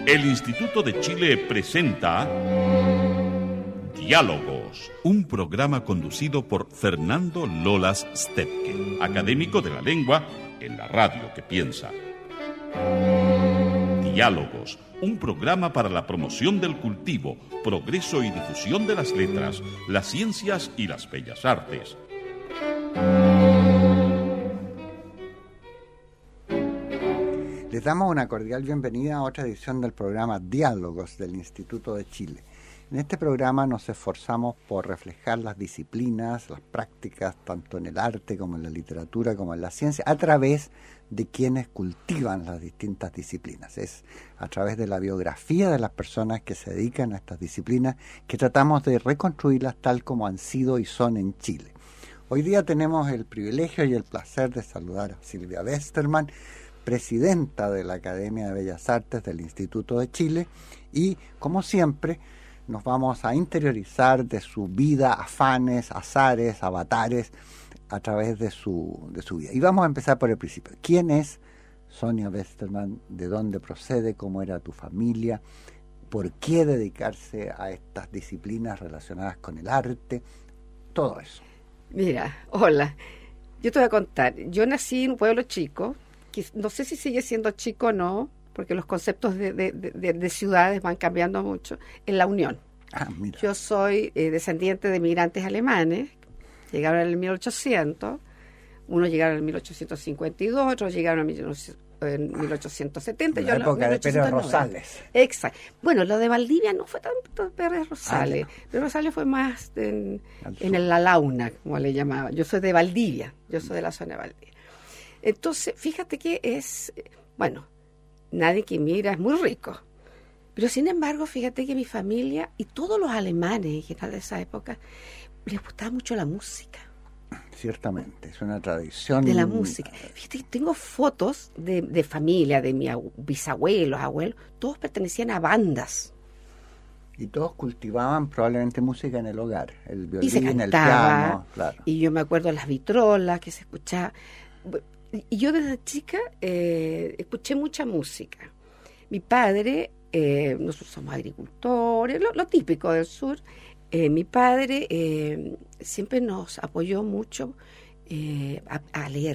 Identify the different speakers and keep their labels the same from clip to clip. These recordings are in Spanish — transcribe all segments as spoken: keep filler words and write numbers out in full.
Speaker 1: El Instituto de Chile presenta Diálogos, un programa conducido por Fernando Lolas Stepke, académico de la lengua en la radio que piensa. Diálogos, un programa para la promoción del cultivo, progreso y difusión de las letras, las ciencias y las bellas artes.
Speaker 2: Les damos una cordial bienvenida a otra edición del programa Diálogos del Instituto de Chile. En este programa nos esforzamos por reflejar las disciplinas, las prácticas, tanto en el arte como en la literatura, como en la ciencia, a través de quienes cultivan las distintas disciplinas. Es a través de la biografía de las personas que se dedican a estas disciplinas que tratamos de reconstruirlas tal como han sido y son en Chile. Hoy día tenemos el privilegio y el placer de saludar a Silvia Westermann, presidenta de la Academia de Bellas Artes del Instituto de Chile, y como siempre nos vamos a interiorizar de su vida, afanes, azares, avatares a través de su, de su vida. Y vamos a empezar por el principio. ¿Quién es Sonia Westermann? ¿De dónde procede? ¿Cómo era tu familia? ¿Por qué dedicarse a estas disciplinas relacionadas con el arte? Todo eso.
Speaker 3: Mira, hola. Yo te voy a contar. Yo nací en un pueblo chico, que no sé si sigue siendo chico o no, porque los conceptos de, de, de, de ciudades van cambiando mucho, en La Unión.
Speaker 2: Ah, mira.
Speaker 3: Yo soy eh, descendiente de migrantes alemanes, llegaron en el mil ochocientos, unos llegaron en mil ochocientos cincuenta y dos, otros llegaron en mil ochocientos setenta.
Speaker 2: En la
Speaker 3: yo
Speaker 2: época
Speaker 3: no,
Speaker 2: de Pérez Rosales.
Speaker 3: Exacto. Bueno, lo de Valdivia no fue tanto Pérez Rosales.
Speaker 2: Ah,
Speaker 3: Pérez Rosales fue más en, en el La Launa, como le llamaban. Yo soy de Valdivia, yo soy de la zona de Valdivia. Entonces, fíjate que es, bueno, nadie que mira es muy rico. Pero sin embargo, fíjate que mi familia y todos los alemanes en general de esa época les gustaba mucho la música.
Speaker 2: Ciertamente, es una tradición
Speaker 3: de la música. Fíjate que tengo fotos de, de familia, de mis bisabuelos, abuelos, todos pertenecían a bandas.
Speaker 2: Y todos cultivaban probablemente música en el hogar, el violín,
Speaker 3: y se cantaba,
Speaker 2: el piano, claro.
Speaker 3: Y yo me acuerdo de las vitrolas que se escuchaba. Y yo desde chica eh, escuché mucha música. Mi padre, eh, nosotros somos agricultores, lo, lo típico del sur. Eh, mi padre eh, siempre nos apoyó mucho eh, a, a leer.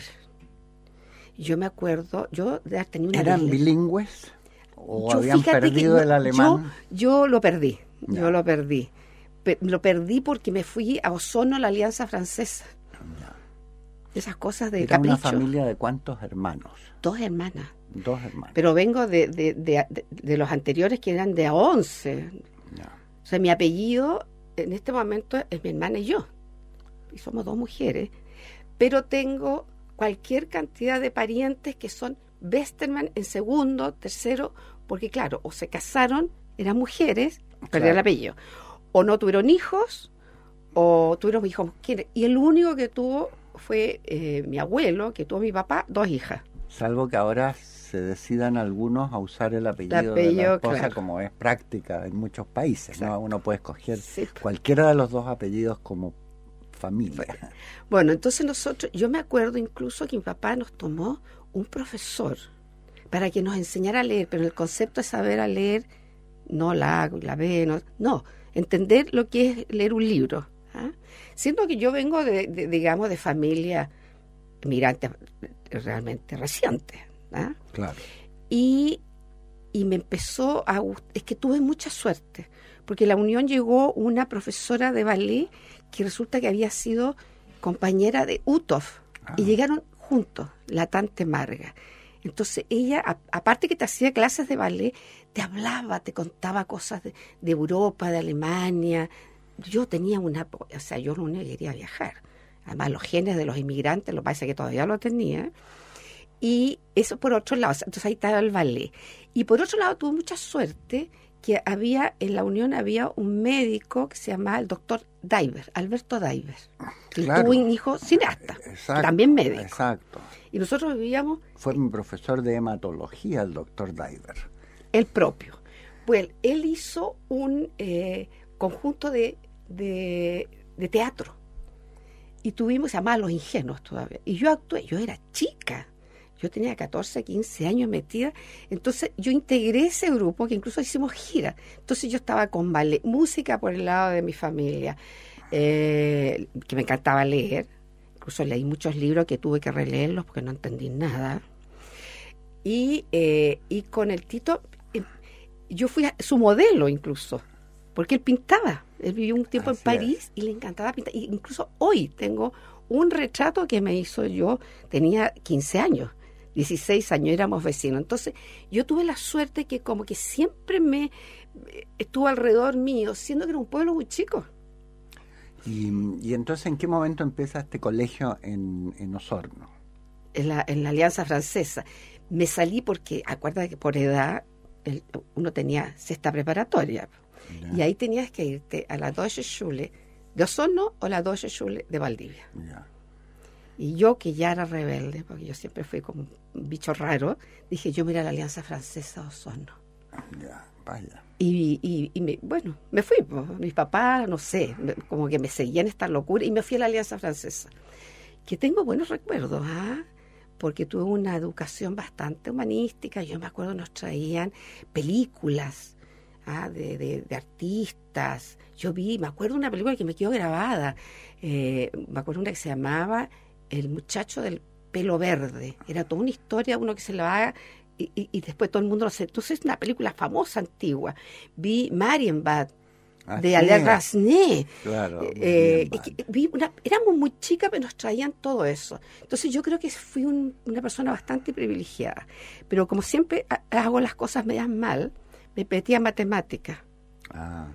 Speaker 3: Yo me acuerdo, yo de haber tenido una
Speaker 2: ¿Eran
Speaker 3: isla.
Speaker 2: bilingües o
Speaker 3: Yo,
Speaker 2: habían perdido
Speaker 3: no,
Speaker 2: el alemán?
Speaker 3: Yo, yo lo perdí,
Speaker 2: ya.
Speaker 3: yo lo perdí. Pe- lo perdí porque me fui a Osorno, a la Alianza Francesa.
Speaker 2: Ya.
Speaker 3: Esas cosas de
Speaker 2: ¿Era
Speaker 3: capricho.
Speaker 2: una familia de cuántos hermanos?
Speaker 3: Dos hermanas.
Speaker 2: Dos hermanos.
Speaker 3: Pero vengo de, de, de, de, de los anteriores que eran de a once.
Speaker 2: Ya.
Speaker 3: O sea, mi apellido en este momento es mi hermana y yo. Y somos dos mujeres. Pero tengo cualquier cantidad de parientes que son Westermann en segundo, tercero, porque claro, o se casaron, eran mujeres, perdieron
Speaker 2: Claro.
Speaker 3: el apellido. O no tuvieron hijos, o tuvieron hijos. Y el único que tuvo fue eh, mi abuelo, que tuvo mi papá, dos hijas.
Speaker 2: Salvo que ahora se decidan algunos a usar el apellido,
Speaker 3: El apellido,
Speaker 2: de la esposa,
Speaker 3: claro.
Speaker 2: como es práctica en muchos países, ¿no? Uno puede escoger
Speaker 3: Sí.
Speaker 2: cualquiera de los dos apellidos como familia.
Speaker 3: Bueno, entonces nosotros, yo me acuerdo incluso que mi papá nos tomó un profesor para que nos enseñara a leer, pero el concepto de saber a leer, no la A, la B, no, no, entender lo que es leer un libro. ¿Ah? Siendo que yo vengo de, de, digamos, de familia migrante realmente reciente. ¿Ah?
Speaker 2: Claro.
Speaker 3: Y, y me empezó a gustar, es que tuve mucha suerte, porque a la Unión llegó una profesora de ballet que resulta que había sido compañera de Utov,
Speaker 2: Ah.
Speaker 3: y llegaron juntos, la Tante Marga. Entonces ella, a, aparte que te hacía clases de ballet, te hablaba, te contaba cosas de, de Europa, de Alemania. Yo tenía una, o sea, yo no quería viajar. Además, los genes de los inmigrantes, lo que pasa es que todavía lo tenía. Y eso por otro lado, entonces ahí estaba el ballet. Y por otro lado, tuve mucha suerte que había, en la Unión había un médico que se llamaba el doctor Diver, Alberto Diver. Que
Speaker 2: Claro.
Speaker 3: tuvo un hijo cineasta,
Speaker 2: Exacto,
Speaker 3: también médico.
Speaker 2: Exacto.
Speaker 3: Y nosotros vivíamos
Speaker 2: Fue mi profesor de hematología, el doctor Diver.
Speaker 3: el propio. Pues él hizo un eh, conjunto de, de, de teatro. Y tuvimos, se llamaba Los Ingenuos todavía. Y yo actué, yo era chica. Yo tenía catorce, quince años metida. Entonces yo integré ese grupo, que incluso hicimos gira. Entonces yo estaba con ballet, música por el lado de mi familia, eh, que me encantaba leer. Incluso leí muchos libros que tuve que releerlos porque no entendí nada. Y, eh, y con el Tito, eh, yo fui a, su modelo incluso, porque él pintaba. Él vivió un tiempo
Speaker 2: Así
Speaker 3: en París
Speaker 2: es.
Speaker 3: y le encantaba pintar. Y incluso hoy tengo un retrato que me hizo yo, tenía quince años, dieciséis años, éramos vecinos. Entonces yo tuve la suerte que como que siempre me estuvo alrededor mío, siendo que era un pueblo muy chico.
Speaker 2: Y, y entonces, ¿en qué momento empieza este colegio en, en Osorno?
Speaker 3: En la, en la Alianza Francesa. Me salí porque, acuérdate que por edad el, uno tenía sexta preparatoria.
Speaker 2: Ya.
Speaker 3: Y ahí tenías que irte a la Deutsche Schule de Osorno o la Deutsche Schule de Valdivia.
Speaker 2: Ya.
Speaker 3: Y yo, que ya era rebelde, porque yo siempre fui como un bicho raro, dije, yo me iré a la Alianza Francesa de Osorno.
Speaker 2: Ya, vaya.
Speaker 3: Y, y, y me, bueno, me fui. Pues, mis papás, no sé, me, como que me seguían esta locura y me fui a la Alianza Francesa. Que tengo buenos recuerdos, ¿ah? Porque tuve una educación bastante humanística. Yo me acuerdo nos traían películas, ¿ah? de, de, de artistas. Yo vi, me acuerdo una película que me quedó grabada. Eh, me acuerdo una que se llamaba El muchacho del pelo verde. Era toda una historia, uno que se la va y, y, y después todo el mundo lo sé. Entonces es una película famosa, antigua. Vi Marienbad,
Speaker 2: Ah,
Speaker 3: de
Speaker 2: sí.
Speaker 3: Alain Resnais.
Speaker 2: Claro.
Speaker 3: Eh,
Speaker 2: bien,
Speaker 3: que- vi una- éramos muy chicas, pero nos traían todo eso. Entonces yo creo que fui un- una persona bastante privilegiada. Pero como siempre ha- hago las cosas medias mal, me metí a matemáticas.
Speaker 2: Ah.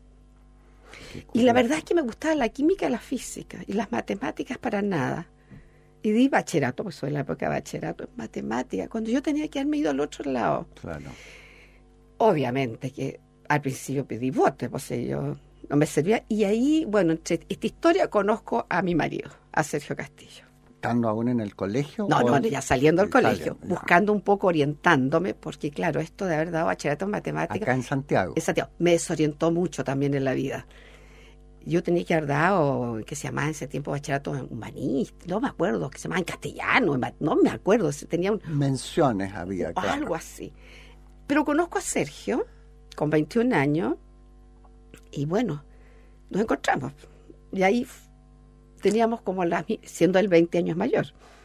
Speaker 2: Qué
Speaker 3: Y la
Speaker 2: curioso.
Speaker 3: verdad es que me gustaba la química y la física, y las matemáticas para nada. Y di bachillerato, porque soy de la época de bachillerato en matemática, cuando yo tenía que haberme ido al otro lado.
Speaker 2: Claro.
Speaker 3: Obviamente que al principio pedí bote, pues yo no me servía. Y ahí, bueno, entre esta historia conozco a mi marido, a Sergio Castillo.
Speaker 2: ¿Estando aún en el colegio?
Speaker 3: No,
Speaker 2: o-
Speaker 3: no, ya saliendo del colegio,
Speaker 2: Saliendo, ya.
Speaker 3: buscando un poco, orientándome, porque claro, esto de haber dado bachillerato en matemáticas,
Speaker 2: Acá en Santiago.
Speaker 3: en Santiago, me desorientó mucho también en la vida. Yo tenía que haber dado, que se llamaba en ese tiempo bachillerato en humanista, no me acuerdo, que se llamaba en castellano, en ma- no me acuerdo, si tenía un,
Speaker 2: Menciones había,
Speaker 3: o
Speaker 2: claro.
Speaker 3: algo así. Pero conozco a Sergio, con veintiún años, y bueno, nos encontramos. Y ahí f- teníamos como las, mi- siendo él veinte años mayor.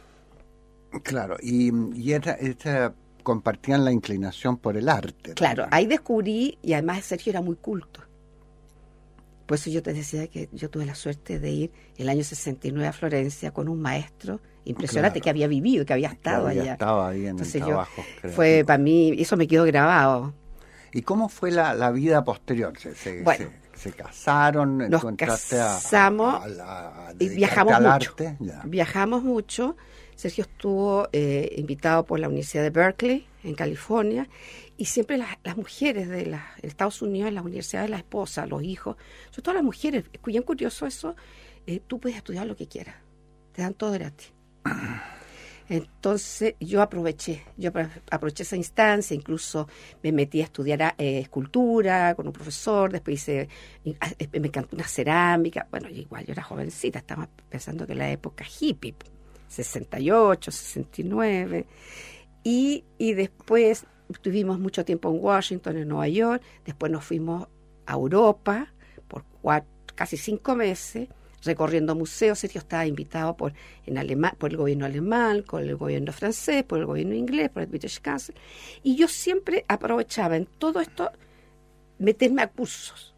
Speaker 2: Claro, y, y era, esta- compartían la inclinación por el arte.
Speaker 3: Claro,
Speaker 2: también.
Speaker 3: ahí descubrí, y además Sergio era muy culto. Por eso yo te decía que yo tuve la suerte de ir el año sesenta y nueve a Florencia con un maestro impresionante
Speaker 2: Claro.
Speaker 3: que había vivido, que había
Speaker 2: Que
Speaker 3: estado
Speaker 2: había
Speaker 3: allá.
Speaker 2: estado ahí en
Speaker 3: Entonces
Speaker 2: el
Speaker 3: yo,
Speaker 2: trabajo.
Speaker 3: fue para mí, eso me quedó grabado.
Speaker 2: ¿Y cómo fue la, la vida posterior? ¿Se, se,
Speaker 3: Bueno,
Speaker 2: se, se casaron?
Speaker 3: nos
Speaker 2: ¿Tú entraste a-
Speaker 3: casamos
Speaker 2: a, a- a
Speaker 3: y
Speaker 2: dedicarte
Speaker 3: viajamos
Speaker 2: al
Speaker 3: mucho.
Speaker 2: arte? Ya.
Speaker 3: Viajamos mucho. Sergio estuvo eh, invitado por la Universidad de Berkeley, en California, y siempre las, las mujeres de la, en Estados Unidos, las universidades, las esposas, los hijos, sobre todo las mujeres, es bien curioso eso, eh, tú puedes estudiar lo que quieras, te dan todo gratis. Entonces yo aproveché, yo apro- aproveché esa instancia, incluso me metí a estudiar eh, escultura con un profesor, después hice, y, ah, eh, me encantó una cerámica, bueno, igual yo era jovencita, estaba pensando que la época hippie, sesenta y ocho, sesenta y nueve, y, y después estuvimos mucho tiempo en Washington, en Nueva York, después nos fuimos a Europa por cuatro, casi cinco meses, recorriendo museos. Sergio estaba invitado por, en Alema, por el gobierno alemán, por el gobierno francés, por el gobierno inglés, por el British Council, y yo siempre aprovechaba en todo esto meterme a cursos.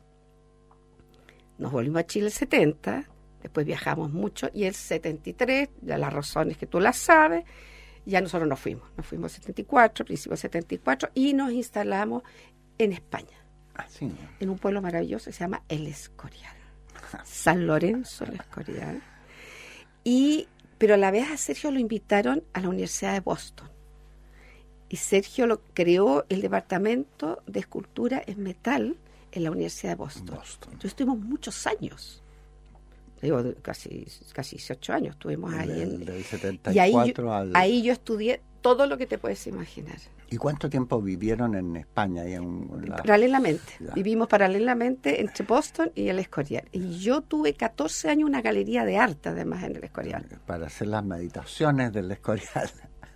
Speaker 3: Nos volvimos a Chile el setenta, después viajamos mucho, y el setenta y tres, ya las razones que tú las sabes, ya nosotros nos fuimos. Nos fuimos el setenta y cuatro, principio del setenta y cuatro, y nos instalamos en España,
Speaker 2: Así, ¿no?
Speaker 3: en un pueblo maravilloso que se llama El Escorial. San Lorenzo, El Escorial. Y, pero a la vez a Sergio lo invitaron a la Universidad de Boston. Y Sergio lo creó el departamento de escultura en metal en la Universidad de Boston.
Speaker 2: Boston.
Speaker 3: Entonces estuvimos muchos años. Digo, casi, casi dieciocho años estuvimos ahí.
Speaker 2: Del,
Speaker 3: en,
Speaker 2: del setenta
Speaker 3: y
Speaker 2: y
Speaker 3: ahí
Speaker 2: cuatro
Speaker 3: yo,
Speaker 2: al...
Speaker 3: ahí yo estudié todo lo que te puedes imaginar.
Speaker 2: ¿Y cuánto tiempo vivieron en España? Y en la...
Speaker 3: Paralelamente.
Speaker 2: Ya.
Speaker 3: Vivimos paralelamente entre Boston y El Escorial. Y yo tuve catorce años una galería de arte, además, en El Escorial.
Speaker 2: Para hacer las meditaciones del Escorial.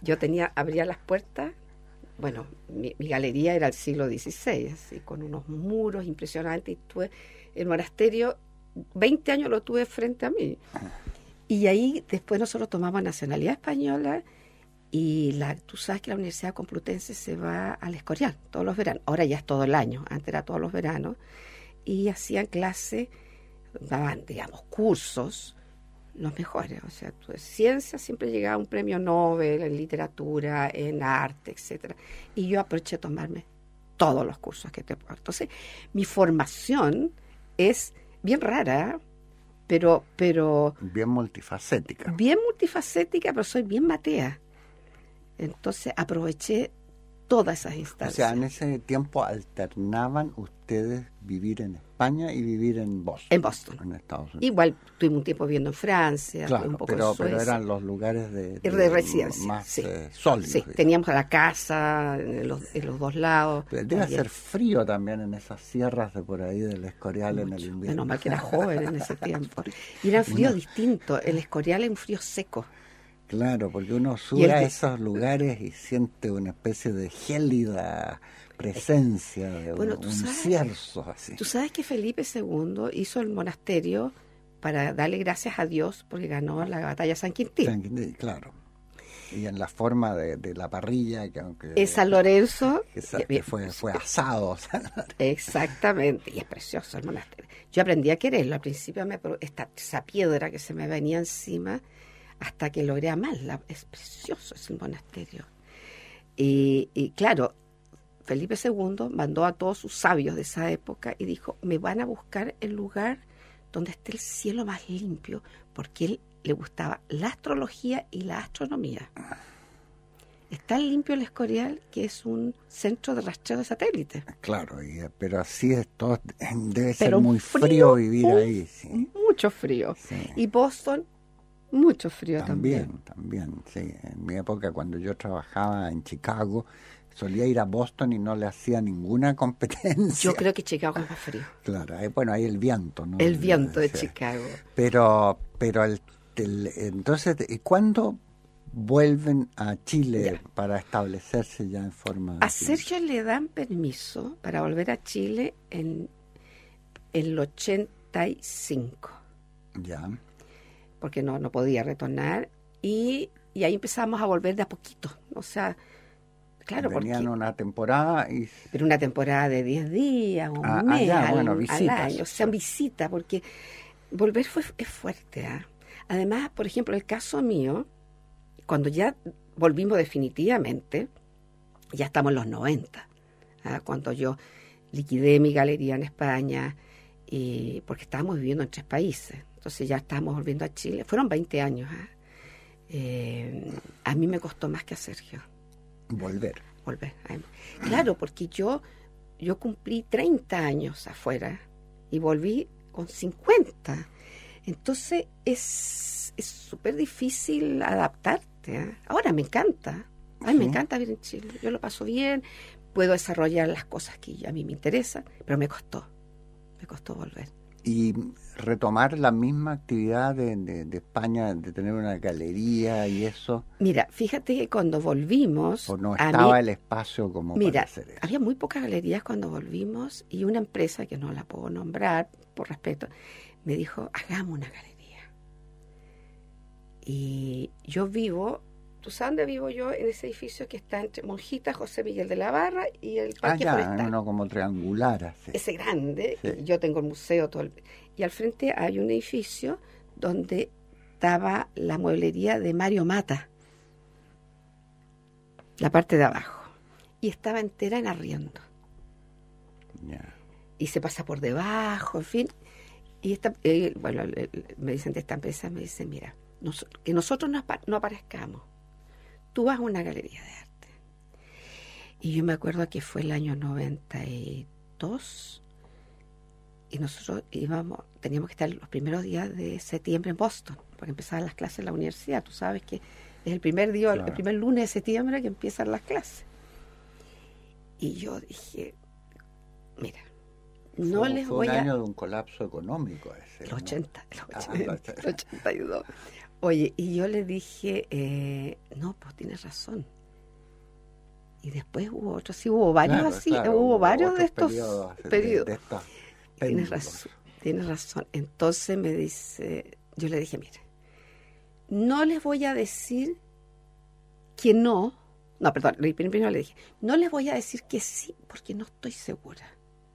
Speaker 3: yo tenía, abría las puertas, bueno, mi, mi galería era del siglo dieciséis, así, con unos muros impresionantes, y tuve el monasterio, veinte años lo tuve frente a mí. Y ahí después nosotros tomamos nacionalidad española, y la, tú sabes que la Universidad Complutense se va al Escorial todos los veranos, ahora ya es todo el año, antes era todos los veranos, y hacían clases, daban, digamos, cursos, los mejores, o sea, tu ciencia siempre llegaba un premio Nobel, en literatura, en arte, etcétera. Y yo aproveché a tomarme todos los cursos que te puedo. Entonces, mi formación es bien rara, pero, pero
Speaker 2: bien multifacética.
Speaker 3: Bien multifacética, pero soy bien matea. Entonces, aproveché todas esas instancias.
Speaker 2: O sea, en ese tiempo alternaban ustedes vivir en España y vivir en Boston.
Speaker 3: En Boston.
Speaker 2: En Estados Unidos.
Speaker 3: Igual tuvimos un tiempo viviendo en Francia,
Speaker 2: claro,
Speaker 3: un poco
Speaker 2: pero,
Speaker 3: en Suecia.
Speaker 2: pero eran los lugares de, de,
Speaker 3: de residencia,
Speaker 2: más
Speaker 3: sí.
Speaker 2: eh, sólidos.
Speaker 3: Sí,
Speaker 2: digamos.
Speaker 3: teníamos la casa en los, en los dos lados.
Speaker 2: Pero debe
Speaker 3: también.
Speaker 2: hacer frío también en esas sierras de por ahí del Escorial. Mucho. En el invierno.
Speaker 3: Menos mal que era joven en ese tiempo. Y era frío Una... distinto. El Escorial es un frío seco.
Speaker 2: Claro, porque uno sube a
Speaker 3: de...
Speaker 2: esos lugares y siente una especie de gélida presencia, de
Speaker 3: bueno,
Speaker 2: un, un
Speaker 3: sabes,
Speaker 2: cierzo así.
Speaker 3: Tú sabes que Felipe segundo hizo el monasterio para darle gracias a Dios porque ganó la batalla de San Quintín.
Speaker 2: San Quintín, claro. Y en la forma de, de la parrilla, que aunque
Speaker 3: es San Lorenzo,
Speaker 2: que, que, que fue, fue asado.
Speaker 3: Exactamente, y es precioso el monasterio. Yo aprendí a quererlo, al principio me esta, esa piedra que se me venía encima, hasta que logré amarla. Es precioso ese monasterio. Y, y claro, Felipe segundo mandó a todos sus sabios de esa época y dijo, me van a buscar el lugar donde esté el cielo más limpio, porque él le gustaba la astrología y la astronomía. Está limpio el Escorial, que es un centro de rastreo de satélites.
Speaker 2: Claro, y, pero así es todo, debe
Speaker 3: pero
Speaker 2: ser muy frío, frío vivir
Speaker 3: un,
Speaker 2: ahí. Sí.
Speaker 3: Mucho frío.
Speaker 2: Sí.
Speaker 3: Y Boston, mucho frío
Speaker 2: también.
Speaker 3: También,
Speaker 2: también, sí. En mi época, cuando yo trabajaba en Chicago, solía ir a Boston y no le hacía ninguna competencia.
Speaker 3: Yo creo que Chicago es más frío.
Speaker 2: Claro, ahí, bueno, hay el viento, ¿no?
Speaker 3: El viento de
Speaker 2: sí.
Speaker 3: Chicago.
Speaker 2: Pero, pero el, el, entonces, ¿y cuándo vuelven a Chile ya. para establecerse ya en forma?
Speaker 3: A Sergio le dan permiso para volver a Chile en, en el ochenta y cinco.
Speaker 2: Ya.
Speaker 3: Porque no, no podía retornar. Y, y ahí empezamos a volver de a poquito. O sea, claro,
Speaker 2: venían
Speaker 3: porque,
Speaker 2: una temporada y...
Speaker 3: Pero una temporada de diez días, un
Speaker 2: ah,
Speaker 3: mes
Speaker 2: ah, ya,
Speaker 3: al,
Speaker 2: bueno,
Speaker 3: al año. O sea, visita, porque volver fue, es fuerte. ¿eh? Además, por ejemplo, el caso mío, cuando ya volvimos definitivamente, ya estamos en los noventa, ¿eh? Cuando yo liquidé mi galería en España, y, porque estábamos viviendo en tres países. Entonces ya estábamos volviendo a Chile. Fueron veinte años. ¿eh? Eh, a mí me costó más que a Sergio.
Speaker 2: Volver.
Speaker 3: Volver. Claro, porque yo, yo cumplí treinta años afuera y volví con cincuenta. Entonces es es súper difícil adaptarte. ¿eh? Ahora me encanta. Ay, ¿sí? Me encanta vivir en Chile. Yo lo paso bien, puedo desarrollar las cosas que a mí me interesan, pero me costó. Me costó volver.
Speaker 2: Y retomar la misma actividad de, de, de España, de tener una galería y eso.
Speaker 3: Mira, fíjate que cuando volvimos...
Speaker 2: O no estaba
Speaker 3: mí,
Speaker 2: el espacio como
Speaker 3: mira,
Speaker 2: para hacer eso.
Speaker 3: Había muy pocas galerías cuando volvimos y una empresa, que no la puedo nombrar por respeto, me dijo, hagamos una galería. Y yo vivo... ¿Tú sabes dónde vivo yo? En ese edificio que está entre Monjita, José Miguel de la Barra y el Parque
Speaker 2: ah, ya,
Speaker 3: Forestal.
Speaker 2: uno como triangular. Así.
Speaker 3: Ese grande.
Speaker 2: Sí.
Speaker 3: Y yo tengo el museo. todo el, Y al frente hay un edificio donde estaba la mueblería de Mario Mata. La parte de abajo. Y estaba entera en arriendo.
Speaker 2: Yeah.
Speaker 3: Y se pasa por debajo, en fin. Y esta, eh, bueno, le, le, me dicen de esta empresa, me dicen, mira, nos, que nosotros no, no aparezcamos. Tú vas a una galería de arte. Y yo me acuerdo que fue el año noventa y dos y nosotros íbamos, teníamos que estar los primeros días de septiembre en Boston, porque empezaban las clases en la universidad. Tú sabes que es el primer día, claro. el primer lunes de septiembre que empiezan las clases. Y yo dije, mira, no
Speaker 2: fue,
Speaker 3: les
Speaker 2: fue
Speaker 3: voy a...
Speaker 2: Fue un año de un colapso económico ese.
Speaker 3: El
Speaker 2: ¿no?
Speaker 3: ochenta, el ochenta,
Speaker 2: Ah,
Speaker 3: el ochenta y dos. Oye, y yo le dije, eh, no, pues tienes razón. Y después hubo otros, sí, hubo varios
Speaker 2: Claro,
Speaker 3: así,
Speaker 2: claro,
Speaker 3: hubo
Speaker 2: hubo
Speaker 3: varios de
Speaker 2: otros
Speaker 3: estos
Speaker 2: periodos de-
Speaker 3: periodos.
Speaker 2: de estos
Speaker 3: Tienes
Speaker 2: péndulos.
Speaker 3: razón, tienes razón. Entonces me dice, yo le dije, mira, no les voy a decir que no, no, perdón, le- primero le dije, no les voy a decir que sí porque no estoy segura.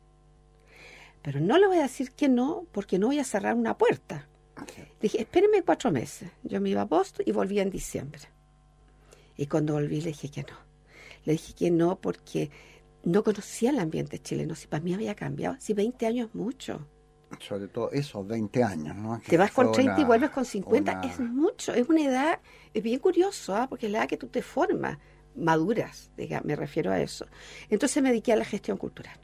Speaker 3: Pero no le voy a decir que no porque no voy a cerrar una puerta. Le dije, espéreme cuatro meses. Yo me iba a Boston y volvía en diciembre. Y cuando volví le dije que no. Le dije que no porque no conocía el ambiente chileno. Si para mí había cambiado. Si veinte años es mucho.
Speaker 2: Sobre todo esos veinte años, ¿no? Que
Speaker 3: Te vas con
Speaker 2: fue
Speaker 3: treinta y
Speaker 2: una-
Speaker 3: vuelves con cincuenta.
Speaker 2: una-
Speaker 3: Es mucho. Es una edad, es bien curioso, ¿ah? Porque es la edad que tú te formas. Maduras, diga, me refiero a eso. Entonces me dediqué a la gestión cultural.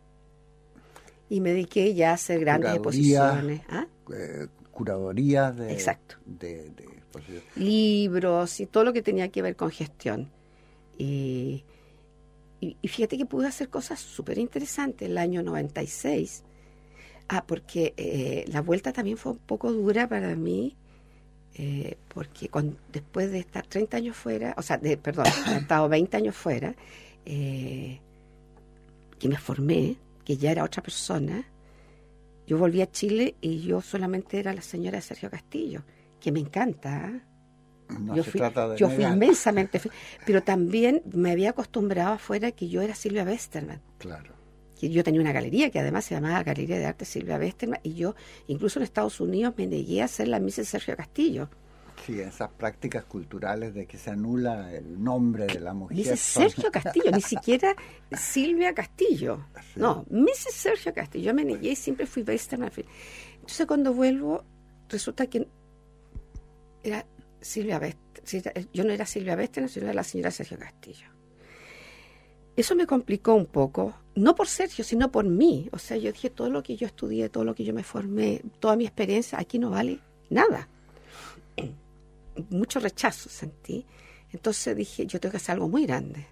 Speaker 3: Y me dediqué ya a hacer grandes
Speaker 2: Curaduría.
Speaker 3: exposiciones. ¿Ah?
Speaker 2: eh, curadorías de,
Speaker 3: Exacto.
Speaker 2: de, de exposiciones.
Speaker 3: Libros y todo lo que tenía que ver con gestión. Y, y, y fíjate que pude hacer cosas súper interesantes el año noventa y seis. Ah, porque eh, la vuelta también fue un poco dura para mí, eh, porque con, después de estar treinta años fuera, o sea, de, perdón, he estado veinte años fuera, eh, que me formé, que ya era otra persona, yo volví a Chile y yo solamente era la señora de Sergio Castillo, que me encanta, ¿eh?
Speaker 2: No
Speaker 3: yo
Speaker 2: se
Speaker 3: fui,
Speaker 2: trata de
Speaker 3: yo fui
Speaker 2: negar.
Speaker 3: inmensamente fe- pero también me había acostumbrado afuera que yo era Silvia Westerman,
Speaker 2: Claro.
Speaker 3: que yo tenía una galería que además se llamaba Galería de Arte Silvia Westerman, y yo incluso en Estados Unidos me negué a ser la missus Sergio Castillo.
Speaker 2: Sí, esas prácticas culturales de que se anula el nombre de la mujer.
Speaker 3: missus
Speaker 2: son-
Speaker 3: Sergio Castillo, ni siquiera Silvia Castillo.
Speaker 2: Sí.
Speaker 3: No, missus Sergio Castillo. Yo me negué y siempre fui Westerman. Entonces cuando vuelvo, resulta que era Silvia Westerman. Yo no era Silvia Westerman, sino era la señora Sergio Castillo. Eso me complicó un poco, no por Sergio, sino por mí. O sea, yo dije, todo lo que yo estudié, todo lo que yo me formé, toda mi experiencia, aquí no vale nada. Mucho rechazo sentí. Entonces dije, yo tengo que hacer algo muy grande.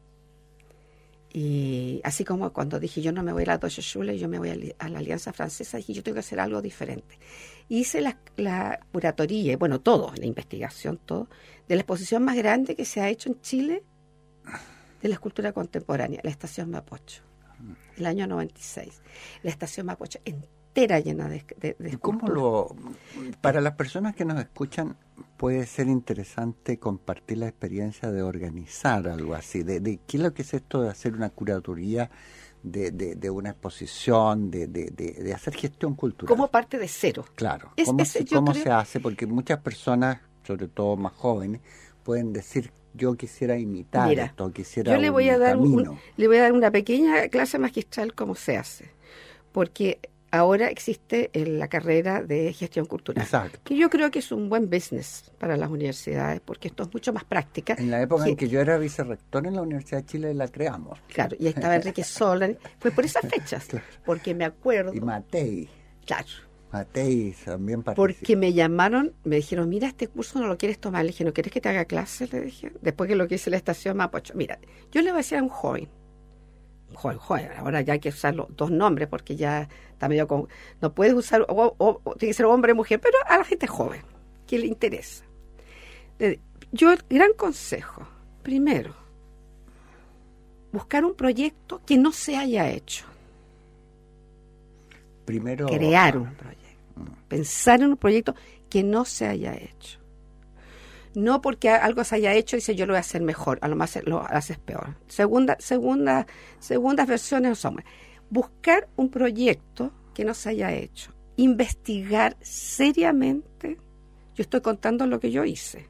Speaker 3: Y así como cuando dije, yo no me voy a la Deutsche Schule, yo me voy a, li- a la Alianza Francesa, dije, yo tengo que hacer algo diferente. Hice la, la curatoría, bueno, todo, la investigación, todo, de la exposición más grande que se ha hecho en Chile de la escultura contemporánea, la Estación Mapocho, el año noventa y seis. La Estación Mapocho entera llena de, de, de
Speaker 2: ¿Y cómo
Speaker 3: esculturas.
Speaker 2: lo, para las personas que nos escuchan, puede ser interesante compartir la experiencia de organizar algo así? De, de ¿qué es lo que es esto de hacer una curatoría de, de, de una exposición, de, de, de, de hacer gestión cultural?
Speaker 3: Como parte de cero.
Speaker 2: Claro,
Speaker 3: Es-
Speaker 2: ¿cómo,
Speaker 3: ese
Speaker 2: se,
Speaker 3: yo
Speaker 2: cómo
Speaker 3: creo-
Speaker 2: se hace? Porque muchas personas, sobre todo más jóvenes, pueden decir, yo quisiera imitar
Speaker 3: Mira,
Speaker 2: esto, quisiera
Speaker 3: Yo le voy
Speaker 2: un
Speaker 3: a dar un-
Speaker 2: camino.
Speaker 3: le voy a dar una pequeña clase magistral cómo se hace, porque ahora existe en la carrera de gestión cultural,
Speaker 2: Exacto.
Speaker 3: que yo creo que es un buen business para las universidades, porque esto es mucho más práctica.
Speaker 2: En la época
Speaker 3: que-
Speaker 2: en que yo era vicerrector en la Universidad de Chile la creamos.
Speaker 3: Claro, y ahí estaba Enrique Sola, fue por esas fechas,
Speaker 2: Claro.
Speaker 3: porque me acuerdo,
Speaker 2: Y Matei,
Speaker 3: claro,
Speaker 2: Matei también participó.
Speaker 3: porque me llamaron, me dijeron, mira, este curso no lo quieres tomar. Le dije, ¿no quieres que te haga clase? Le dije, después que lo que hice en la estación Mapocho. Mira, yo le voy a decir a un joven, un joven, joven, ahora ya hay que usar los dos nombres porque ya está medio con... No puedes usar, o, o- o tiene que ser hombre o mujer, pero a la gente joven, que le interesa. Le- Yo, gran consejo, primero, buscar un proyecto que no se haya hecho.
Speaker 2: Primero,
Speaker 3: Crear un proyecto. Pensar en un proyecto que no se haya hecho. No porque algo se haya hecho y dice yo lo voy a hacer mejor, a lo más lo haces peor. Segunda, segunda, segundas versiones son buscar un proyecto que no se haya hecho, investigar seriamente. Yo estoy contando lo que yo hice.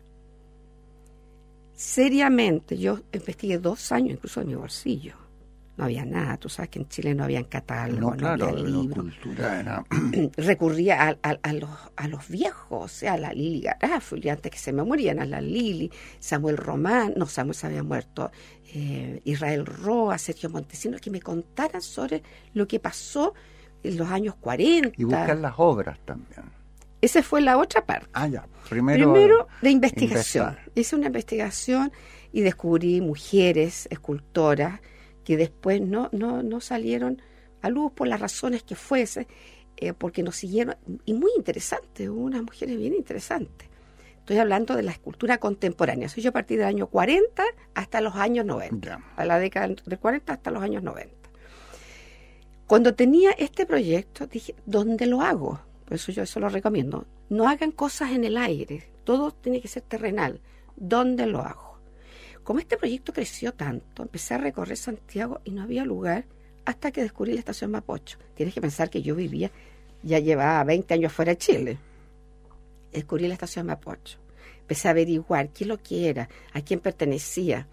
Speaker 3: Seriamente, yo investigué dos años incluso de mi bolsillo. No había nada, tú sabes que en Chile no habían catálogos,
Speaker 2: no,
Speaker 3: no,
Speaker 2: claro,
Speaker 3: había
Speaker 2: la
Speaker 3: libros.
Speaker 2: cultura era...
Speaker 3: Recurría a, a, a, los, a los viejos, o sea, a la Lili Garafuli, antes que se me morían, a la Lili, Samuel Román, no, Samuel se había muerto, eh, Israel Roa, Sergio Montesinos, que me contaran sobre lo que pasó en los años cuarenta.
Speaker 2: Y buscar las obras también.
Speaker 3: Esa fue la otra parte.
Speaker 2: Ah, ya. Primero,
Speaker 3: Primero, de investigación.
Speaker 2: investigar.
Speaker 3: Hice una investigación y descubrí mujeres escultoras que después no, no, no salieron a luz por las razones que fuese, eh, porque nos siguieron, y muy interesante, hubo unas mujeres bien interesantes. Estoy hablando de la escultura contemporánea. Soy yo a partir del año cuarenta hasta los años noventa.
Speaker 2: Ya.
Speaker 3: A la década del cuarenta hasta los años noventa. Cuando tenía este proyecto, dije, ¿dónde lo hago? Por eso yo eso lo recomiendo. No hagan cosas en el aire. Todo tiene que ser terrenal. ¿Dónde lo hago? Como este proyecto creció tanto, empecé a recorrer Santiago y no había lugar hasta que descubrí la estación Mapocho. Tienes que pensar que yo vivía, ya llevaba veinte años fuera de Chile. Descubrí la estación Mapocho. Empecé a averiguar qué lo que era, a quién pertenecía.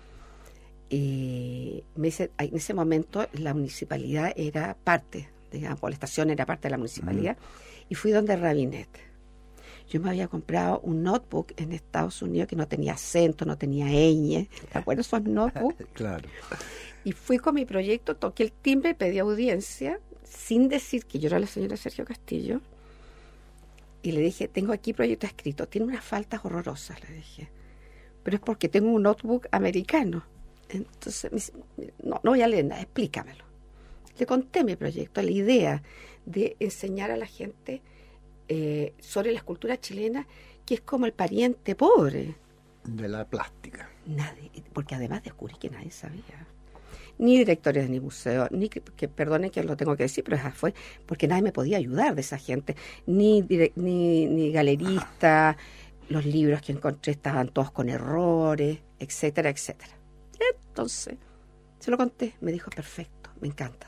Speaker 3: Y me dice, en ese momento la municipalidad era parte, digamos, la estación era parte de la municipalidad, mm. y fui donde Rabinet. Yo me había comprado un notebook en Estados Unidos que no tenía acento, no tenía ñ. ¿Te acuerdas esos notebooks?
Speaker 2: Claro.
Speaker 3: Y fui con mi proyecto, toqué el timbre, pedí audiencia, sin decir que yo era la señora Sergio Castillo. Y le dije, tengo aquí proyecto escrito. Tiene unas faltas horrorosas, le dije. Pero es porque tengo un notebook americano. Entonces, me dice, no, no voy a leer nada, explícamelo. Le conté mi proyecto, la idea de enseñar a la gente eh, sobre la escultura chilena, que es como el pariente pobre.
Speaker 2: De la plástica.
Speaker 3: Nadie, porque además descubrí que nadie sabía. Ni directores ni museos, ni que, que perdonen que lo tengo que decir, pero esa fue porque nadie me podía ayudar de esa gente, ni, ni, ni galeristas, los libros que encontré estaban todos con errores, etcétera, etcétera. Entonces, se lo conté, me dijo, perfecto, me encanta.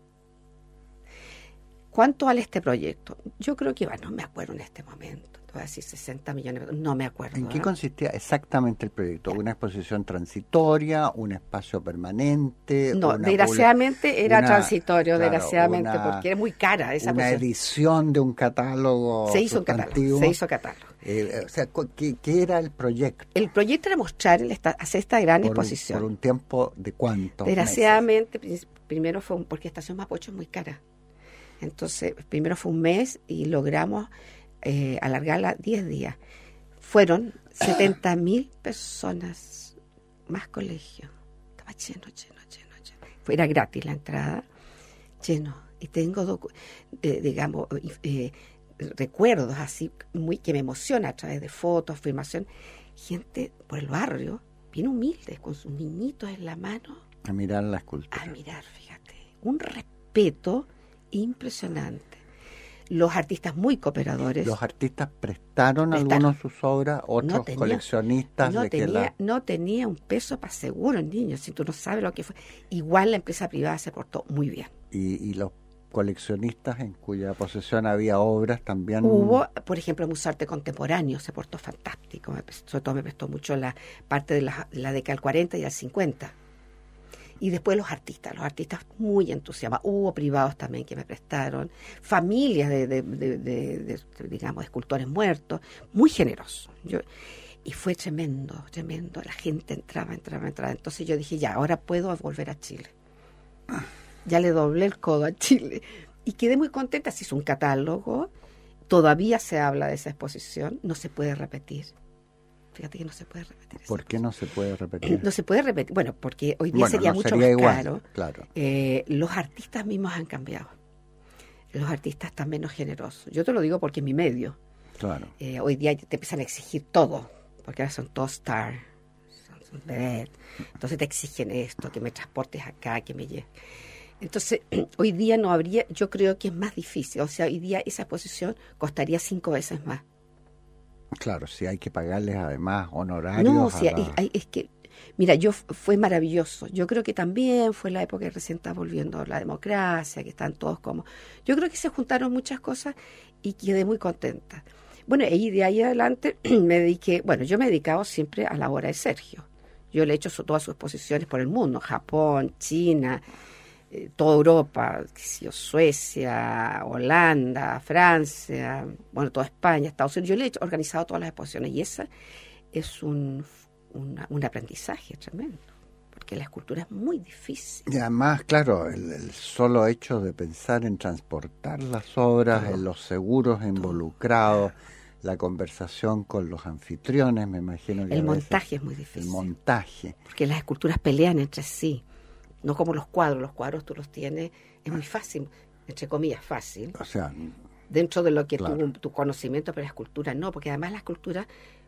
Speaker 3: ¿Cuánto vale este proyecto? Yo creo que, bueno, no me acuerdo en este momento. Te voy a decir sesenta millones, no me acuerdo.
Speaker 2: ¿En qué
Speaker 3: ¿verdad?
Speaker 2: consistía exactamente el proyecto? ¿Una exposición transitoria? ¿Un espacio permanente?
Speaker 3: No,
Speaker 2: una
Speaker 3: desgraciadamente
Speaker 2: pula,
Speaker 3: era
Speaker 2: una,
Speaker 3: transitorio,
Speaker 2: claro,
Speaker 3: desgraciadamente,
Speaker 2: una,
Speaker 3: porque era muy cara esa
Speaker 2: Una
Speaker 3: cosa.
Speaker 2: edición de un catálogo
Speaker 3: Se hizo un catálogo, se hizo catálogo.
Speaker 2: Eh, o sea, ¿qué, ¿qué era el proyecto?
Speaker 3: El proyecto era mostrar, el esta, hacer esta gran
Speaker 2: por
Speaker 3: exposición.
Speaker 2: Un, por un tiempo de cuánto.
Speaker 3: Desgraciadamente, meses? primero fue un, porque Estación Mapocho es muy cara. Entonces, primero fue un mes y logramos eh, alargarla diez días. Fueron setenta mil personas, más colegios. Estaba lleno, lleno, lleno, lleno. Era gratis la entrada, lleno. Y tengo, docu- eh, digamos, eh, recuerdos así muy que me emociona a través de fotos, afirmación. Gente por el barrio, bien humildes, con sus niñitos en la mano.
Speaker 2: A mirar la escultura.
Speaker 3: A mirar, fíjate. Un respeto impresionante. Los artistas muy cooperadores.
Speaker 2: Los artistas prestaron,
Speaker 3: Prestaron.
Speaker 2: algunos sus obras, otros
Speaker 3: No tenía-
Speaker 2: coleccionistas
Speaker 3: no,
Speaker 2: de que
Speaker 3: tenía,
Speaker 2: la...
Speaker 3: no tenía un peso para seguro el niño, si tú no sabes lo que fue. Igual la empresa privada se portó muy bien.
Speaker 2: Y, y los coleccionistas en cuya posesión había obras también...
Speaker 3: Hubo, por ejemplo, el Museo de Arte Contemporáneo, se portó fantástico. Me prestó, sobre todo me prestó mucho la parte de la, la década del cuarenta y del cincuenta. Y después los artistas, los artistas muy entusiasmados. Hubo privados también que me prestaron, familias de, de, de, de, de, de digamos, escultores muertos, muy generosos. Yo, y fue tremendo, tremendo. La gente entraba, entraba, entraba. Entonces yo dije, ya, ahora puedo volver a Chile. Ya le doblé el codo a Chile. Y quedé muy contenta. Se hizo un catálogo. Todavía se habla de esa exposición. No se puede repetir. Fíjate que no se puede repetir.
Speaker 2: ¿Por qué no se puede repetir?
Speaker 3: No se puede repetir. Bueno, porque hoy día
Speaker 2: Bueno,
Speaker 3: sería
Speaker 2: no
Speaker 3: mucho
Speaker 2: sería
Speaker 3: más
Speaker 2: igual,
Speaker 3: caro.
Speaker 2: claro.
Speaker 3: Eh, los artistas mismos han cambiado. Los artistas están menos generosos. Yo te lo digo porque es mi medio.
Speaker 2: Claro.
Speaker 3: Eh, hoy día te empiezan a exigir todo, porque ahora son todos star, son, son vedette. Entonces te exigen esto, que me transportes acá, que me lleves. Entonces, hoy día no habría, yo creo que es más difícil. O sea, hoy día esa exposición costaría cinco veces más.
Speaker 2: Claro, si hay que pagarles además honorarios.
Speaker 3: No,
Speaker 2: a
Speaker 3: sí,
Speaker 2: la-
Speaker 3: hay- hay- es que, mira, yo f- fue maravilloso. Yo creo que también fue la época que recién está volviendo la democracia, que están todos como... Yo creo que se juntaron muchas cosas y quedé muy contenta. Bueno, y de ahí adelante me dediqué, bueno, yo me he dedicado siempre a la obra de Sergio. Yo le he hecho su, todas sus exposiciones por el mundo, Japón, China, eh, toda Europa, qué sé yo, Suecia, Holanda, Francia, bueno, toda España, Estados Unidos. Yo le he hecho- organizado todas las exposiciones y esa es un, una- un aprendizaje tremendo, porque la escultura es muy difícil.
Speaker 2: Y además, claro, el, el solo hecho de pensar en transportar las obras,
Speaker 3: Todo.
Speaker 2: en los seguros involucrados, la conversación con los anfitriones, me imagino que a
Speaker 3: El
Speaker 2: veces-
Speaker 3: montaje es muy
Speaker 2: el
Speaker 3: difícil,
Speaker 2: montaje.
Speaker 3: porque las esculturas pelean entre sí, no como los cuadros. Los cuadros tú los tienes, es muy fácil, entre comillas, fácil,
Speaker 2: O sea,
Speaker 3: dentro de lo que
Speaker 2: Claro.
Speaker 3: tu, tu conocimiento, pero la escultura no, porque además la escultura,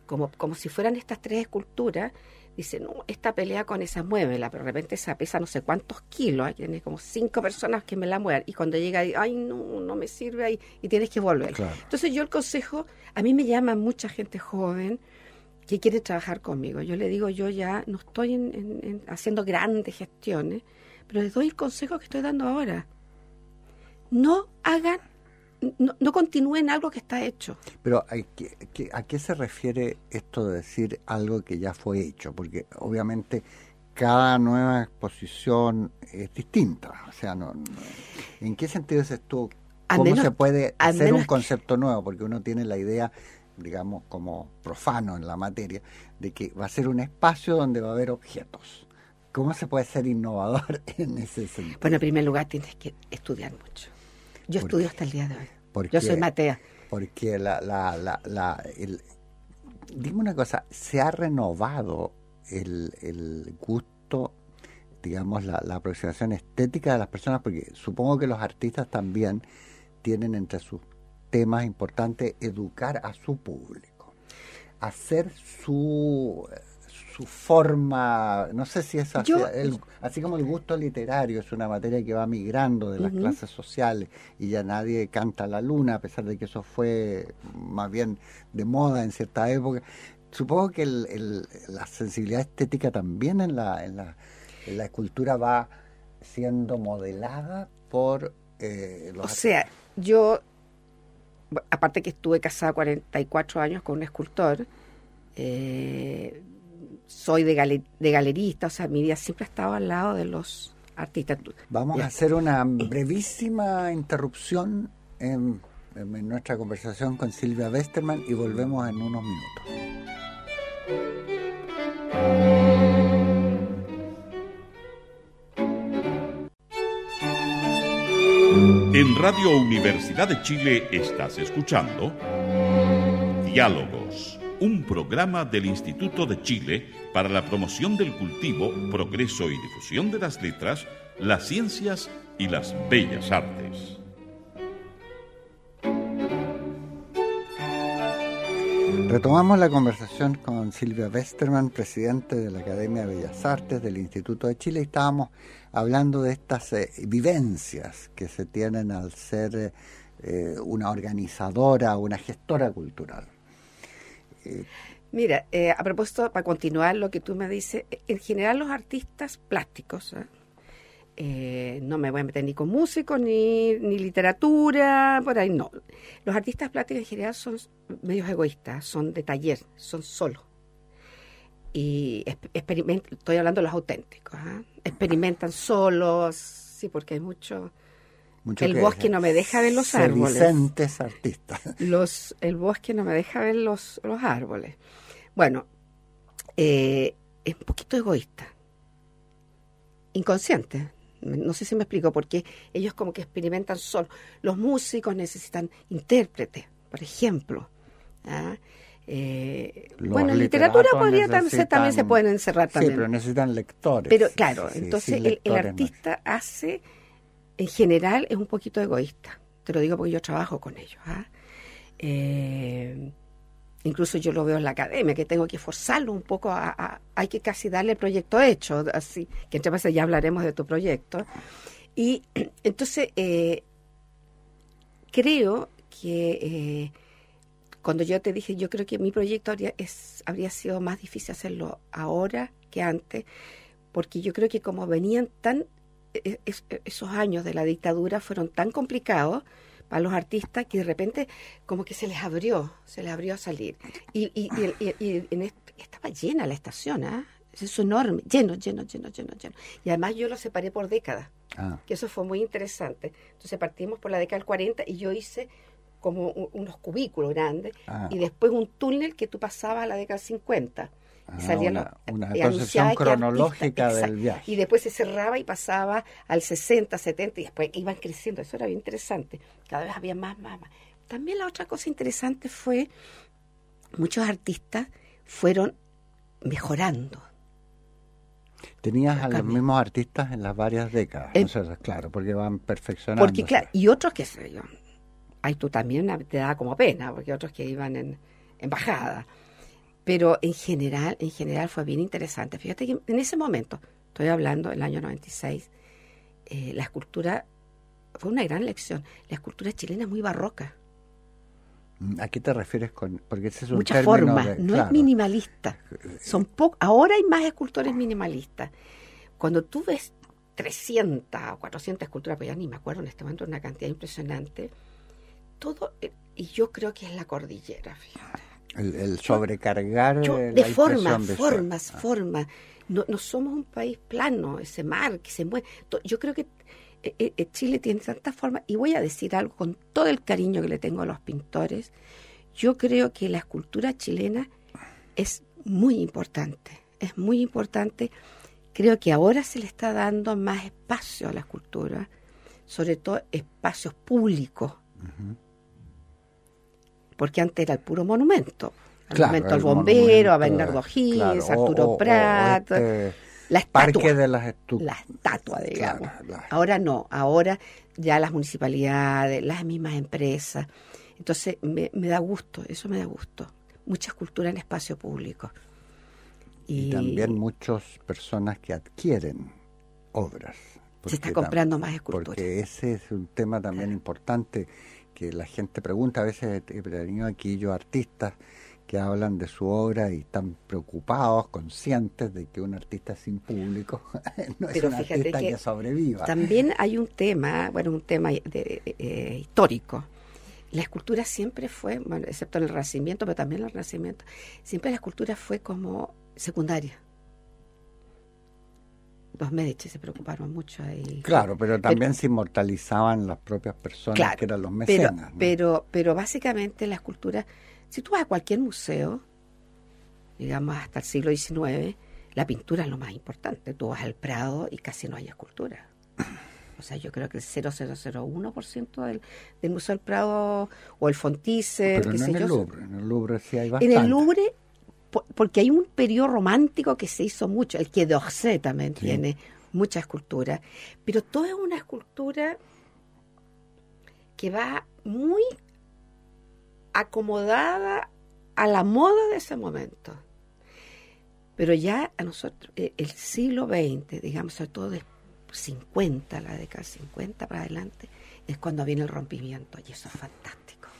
Speaker 3: como, como si fueran estas tres esculturas. Dice, no, esta pelea con esa muévela, pero de repente esa pesa no sé cuántos kilos, hay tiene como cinco personas que me la muevan, y cuando llega, ay, no, no me sirve ahí, y tienes que volver.
Speaker 2: Claro.
Speaker 3: Entonces yo el consejo, a mí me llama mucha gente joven que quiere trabajar conmigo. Yo le digo, yo ya no estoy en, en, en haciendo grandes gestiones, pero les doy el consejo que estoy dando ahora. No hagan, no, no continúen algo que está hecho.
Speaker 2: Pero ¿a qué, qué, ¿a qué se refiere esto de decir algo que ya fue hecho? Porque obviamente cada nueva exposición es distinta. O sea, no, no ¿en qué sentido dices tú? ¿Cómo menos, se puede hacer un concepto que... nuevo? Porque uno tiene la idea, digamos, como profano en la materia, de que va a ser un espacio donde va a haber objetos. ¿Cómo se puede ser innovador en ese sentido?
Speaker 3: Bueno, en primer lugar tienes que estudiar mucho. Yo estudio hasta el día de hoy.
Speaker 2: Porque,
Speaker 3: Yo soy Matea.
Speaker 2: Porque la, la, la, la el, dime una cosa, ¿se ha renovado el, el gusto, digamos, la, la aproximación estética de las personas? Porque supongo que los artistas también tienen entre sus temas importantes educar a su público, hacer su... su forma, no sé si es así,
Speaker 3: Yo,
Speaker 2: el, así como el gusto literario es una materia que va migrando de las uh-huh. clases sociales y ya nadie canta la luna, a pesar de que eso fue más bien de moda en cierta época. Supongo que el, el, la sensibilidad estética también en la, en la, en la escultura va siendo modelada por eh, los...
Speaker 3: O sea, yo, aparte que estuve casada cuarenta y cuatro años con un escultor, eh, soy de, galer, de galerista, o sea, mi vida siempre ha estado al lado de los artistas.
Speaker 2: Vamos ya. a hacer una brevísima interrupción en, en nuestra conversación con Silvia Westermann y volvemos en unos minutos.
Speaker 1: En Radio Universidad de Chile estás escuchando Diálogos, un programa del Instituto de Chile para la promoción del cultivo, progreso y difusión de las letras, las ciencias y las bellas artes.
Speaker 2: Retomamos la conversación con Silvia Westermann, presidente de la Academia de Bellas Artes del Instituto de Chile, y estábamos hablando de estas eh, vivencias que se tienen al ser eh, una organizadora, una gestora cultural.
Speaker 3: Eh, Mira, eh, a propósito, para continuar lo que tú me dices, en general los artistas plásticos, ¿eh? Eh, no me voy a meter ni con músicos, ni, ni literatura, por ahí no. Los artistas plásticos en general son medios egoístas, son de taller, son solos. Y experiment- estoy hablando de los auténticos, ¿eh? Experimentan solos, sí, porque hay mucho... Mucho el bosque no me deja ver los árboles.
Speaker 2: Sedicentes artistas.
Speaker 3: Los, el bosque no me deja ver los, los árboles. Bueno, eh, es un poquito egoísta. Inconsciente. No sé si me explico, porque ellos como que experimentan solos. Los músicos necesitan intérpretes, por ejemplo. ¿Ah? Eh, bueno, en literatura podría también, también se pueden encerrar también.
Speaker 2: Sí, pero necesitan lectores.
Speaker 3: Pero claro, sí, entonces el, el
Speaker 2: lectores
Speaker 3: artista no. hace... En general es un poquito egoísta, te lo digo porque yo trabajo con ellos. ¿ah? Eh, incluso yo lo veo en la academia, que tengo que forzarlo un poco, a, a, hay que casi darle el proyecto hecho, así que entre veces ya hablaremos de tu proyecto. Y entonces eh, creo que eh, cuando yo te dije, yo creo que mi proyecto habría, es, habría sido más difícil hacerlo ahora que antes, porque yo creo que como venían tan... Es, esos años de la dictadura fueron tan complicados para los artistas que de repente como que se les abrió, se les abrió a salir. Y, y, y, y, y en esto, estaba llena la estación, ¿eh? Es enorme, lleno, lleno, lleno, lleno, lleno. Y además yo lo separé por décadas, ah. que eso fue muy interesante. Entonces partimos por la década del cuarenta y yo hice como un, unos cubículos grandes ah. y después un túnel que tú pasabas a la década del cincuenta.
Speaker 2: Ah, una, una concepción cronológica del viaje.
Speaker 3: Y después se cerraba y pasaba al sesenta, setenta y después iban creciendo. Eso era bien interesante. Cada vez había más, más, más. También la otra cosa interesante fue muchos artistas fueron mejorando.
Speaker 2: Tenías a los mismos artistas en las varias décadas, eh, ¿no? Claro, porque van perfeccionando.
Speaker 3: Porque claro, y otros que sé yo, ahí tú también te da como pena, porque otros que iban en, en bajada. pero en general, en general fue bien interesante. Fíjate que en ese momento, estoy hablando del año noventa y seis, eh, la escultura fue una gran lección. La escultura chilena es muy barroca.
Speaker 2: ¿A qué te refieres con...? Porque ese es un
Speaker 3: Muchas
Speaker 2: término
Speaker 3: formas,
Speaker 2: de-
Speaker 3: no
Speaker 2: claro.
Speaker 3: es minimalista. Son po- Ahora hay más escultores minimalistas. Cuando tú ves trescientas o cuatrocientas esculturas, pues ya ni me acuerdo en este momento, una cantidad impresionante, todo, eh, y yo creo que es la cordillera, fíjate.
Speaker 2: El, el sobrecargar
Speaker 3: Yo,
Speaker 2: eh,
Speaker 3: de
Speaker 2: la
Speaker 3: formas,
Speaker 2: impresión visual.
Speaker 3: formas,
Speaker 2: Ah.
Speaker 3: formas. No, no somos un país plano, ese mar que se mueve. To- Yo creo que eh, eh, Chile tiene tantas formas, y voy a decir algo con todo el cariño que le tengo a los pintores. Yo creo que la escultura chilena es muy importante, es muy importante. Creo que ahora se le está dando más espacio a la escultura, sobre todo espacios públicos,
Speaker 2: Ujú.
Speaker 3: porque antes era el puro monumento. El
Speaker 2: Claro,
Speaker 3: monumento al
Speaker 2: el
Speaker 3: bombero, a
Speaker 2: monumento,
Speaker 3: Bernardo Higgins,
Speaker 2: claro, o-
Speaker 3: Arturo
Speaker 2: o- o
Speaker 3: Prat,
Speaker 2: este
Speaker 3: la
Speaker 2: Parque
Speaker 3: estatua.
Speaker 2: de las Estu-
Speaker 3: La estatua, digamos.
Speaker 2: Claro, la-
Speaker 3: Ahora no, ahora ya las municipalidades, las mismas empresas. Entonces me, me da gusto, eso me da gusto. Mucha escultura en espacio público.
Speaker 2: Y también muchas personas que adquieren obras.
Speaker 3: se está
Speaker 2: Porque
Speaker 3: comprando
Speaker 2: tam-
Speaker 3: más escultura.
Speaker 2: Porque ese es un tema también importante que la gente pregunta. A veces he tenido aquí yo artistas que hablan de su obra y están preocupados, conscientes de que un artista sin público no es
Speaker 3: Pero
Speaker 2: un
Speaker 3: fíjate
Speaker 2: artista que,
Speaker 3: que
Speaker 2: sobreviva.
Speaker 3: También hay un tema, bueno, un tema de, eh, histórico. La escultura siempre fue, bueno, excepto en el Renacimiento, pero también en el Renacimiento, siempre la escultura fue como secundaria. Los Medici se preocuparon mucho ahí.
Speaker 2: Claro, pero también se inmortalizaban las propias personas
Speaker 3: Claro,
Speaker 2: que eran los
Speaker 3: pero,
Speaker 2: mecenas. ¿no?
Speaker 3: pero, pero básicamente la escultura, si tú vas a cualquier museo, digamos hasta el siglo diecinueve, la pintura es lo más importante. Tú vas al Prado y casi no hay escultura. O sea, yo creo que el cero coma cero cero uno por ciento del, del Museo del Prado o el Fonthice,
Speaker 2: Pero
Speaker 3: qué
Speaker 2: no
Speaker 3: sé
Speaker 2: en el
Speaker 3: yo,
Speaker 2: Louvre, en el Louvre sí hay
Speaker 3: en
Speaker 2: bastante.
Speaker 3: el Louvre, po- porque hay un periodo romántico que se hizo mucho. El Quai d'Orsay también
Speaker 2: Sí.
Speaker 3: tiene mucha escultura, pero toda es una escultura que va muy acomodada a la moda de ese momento. Pero ya a nosotros, eh, el siglo veinte, digamos, sobre todo de cincuenta, la década cincuenta para adelante, es cuando viene el rompimiento, y eso es fantástico.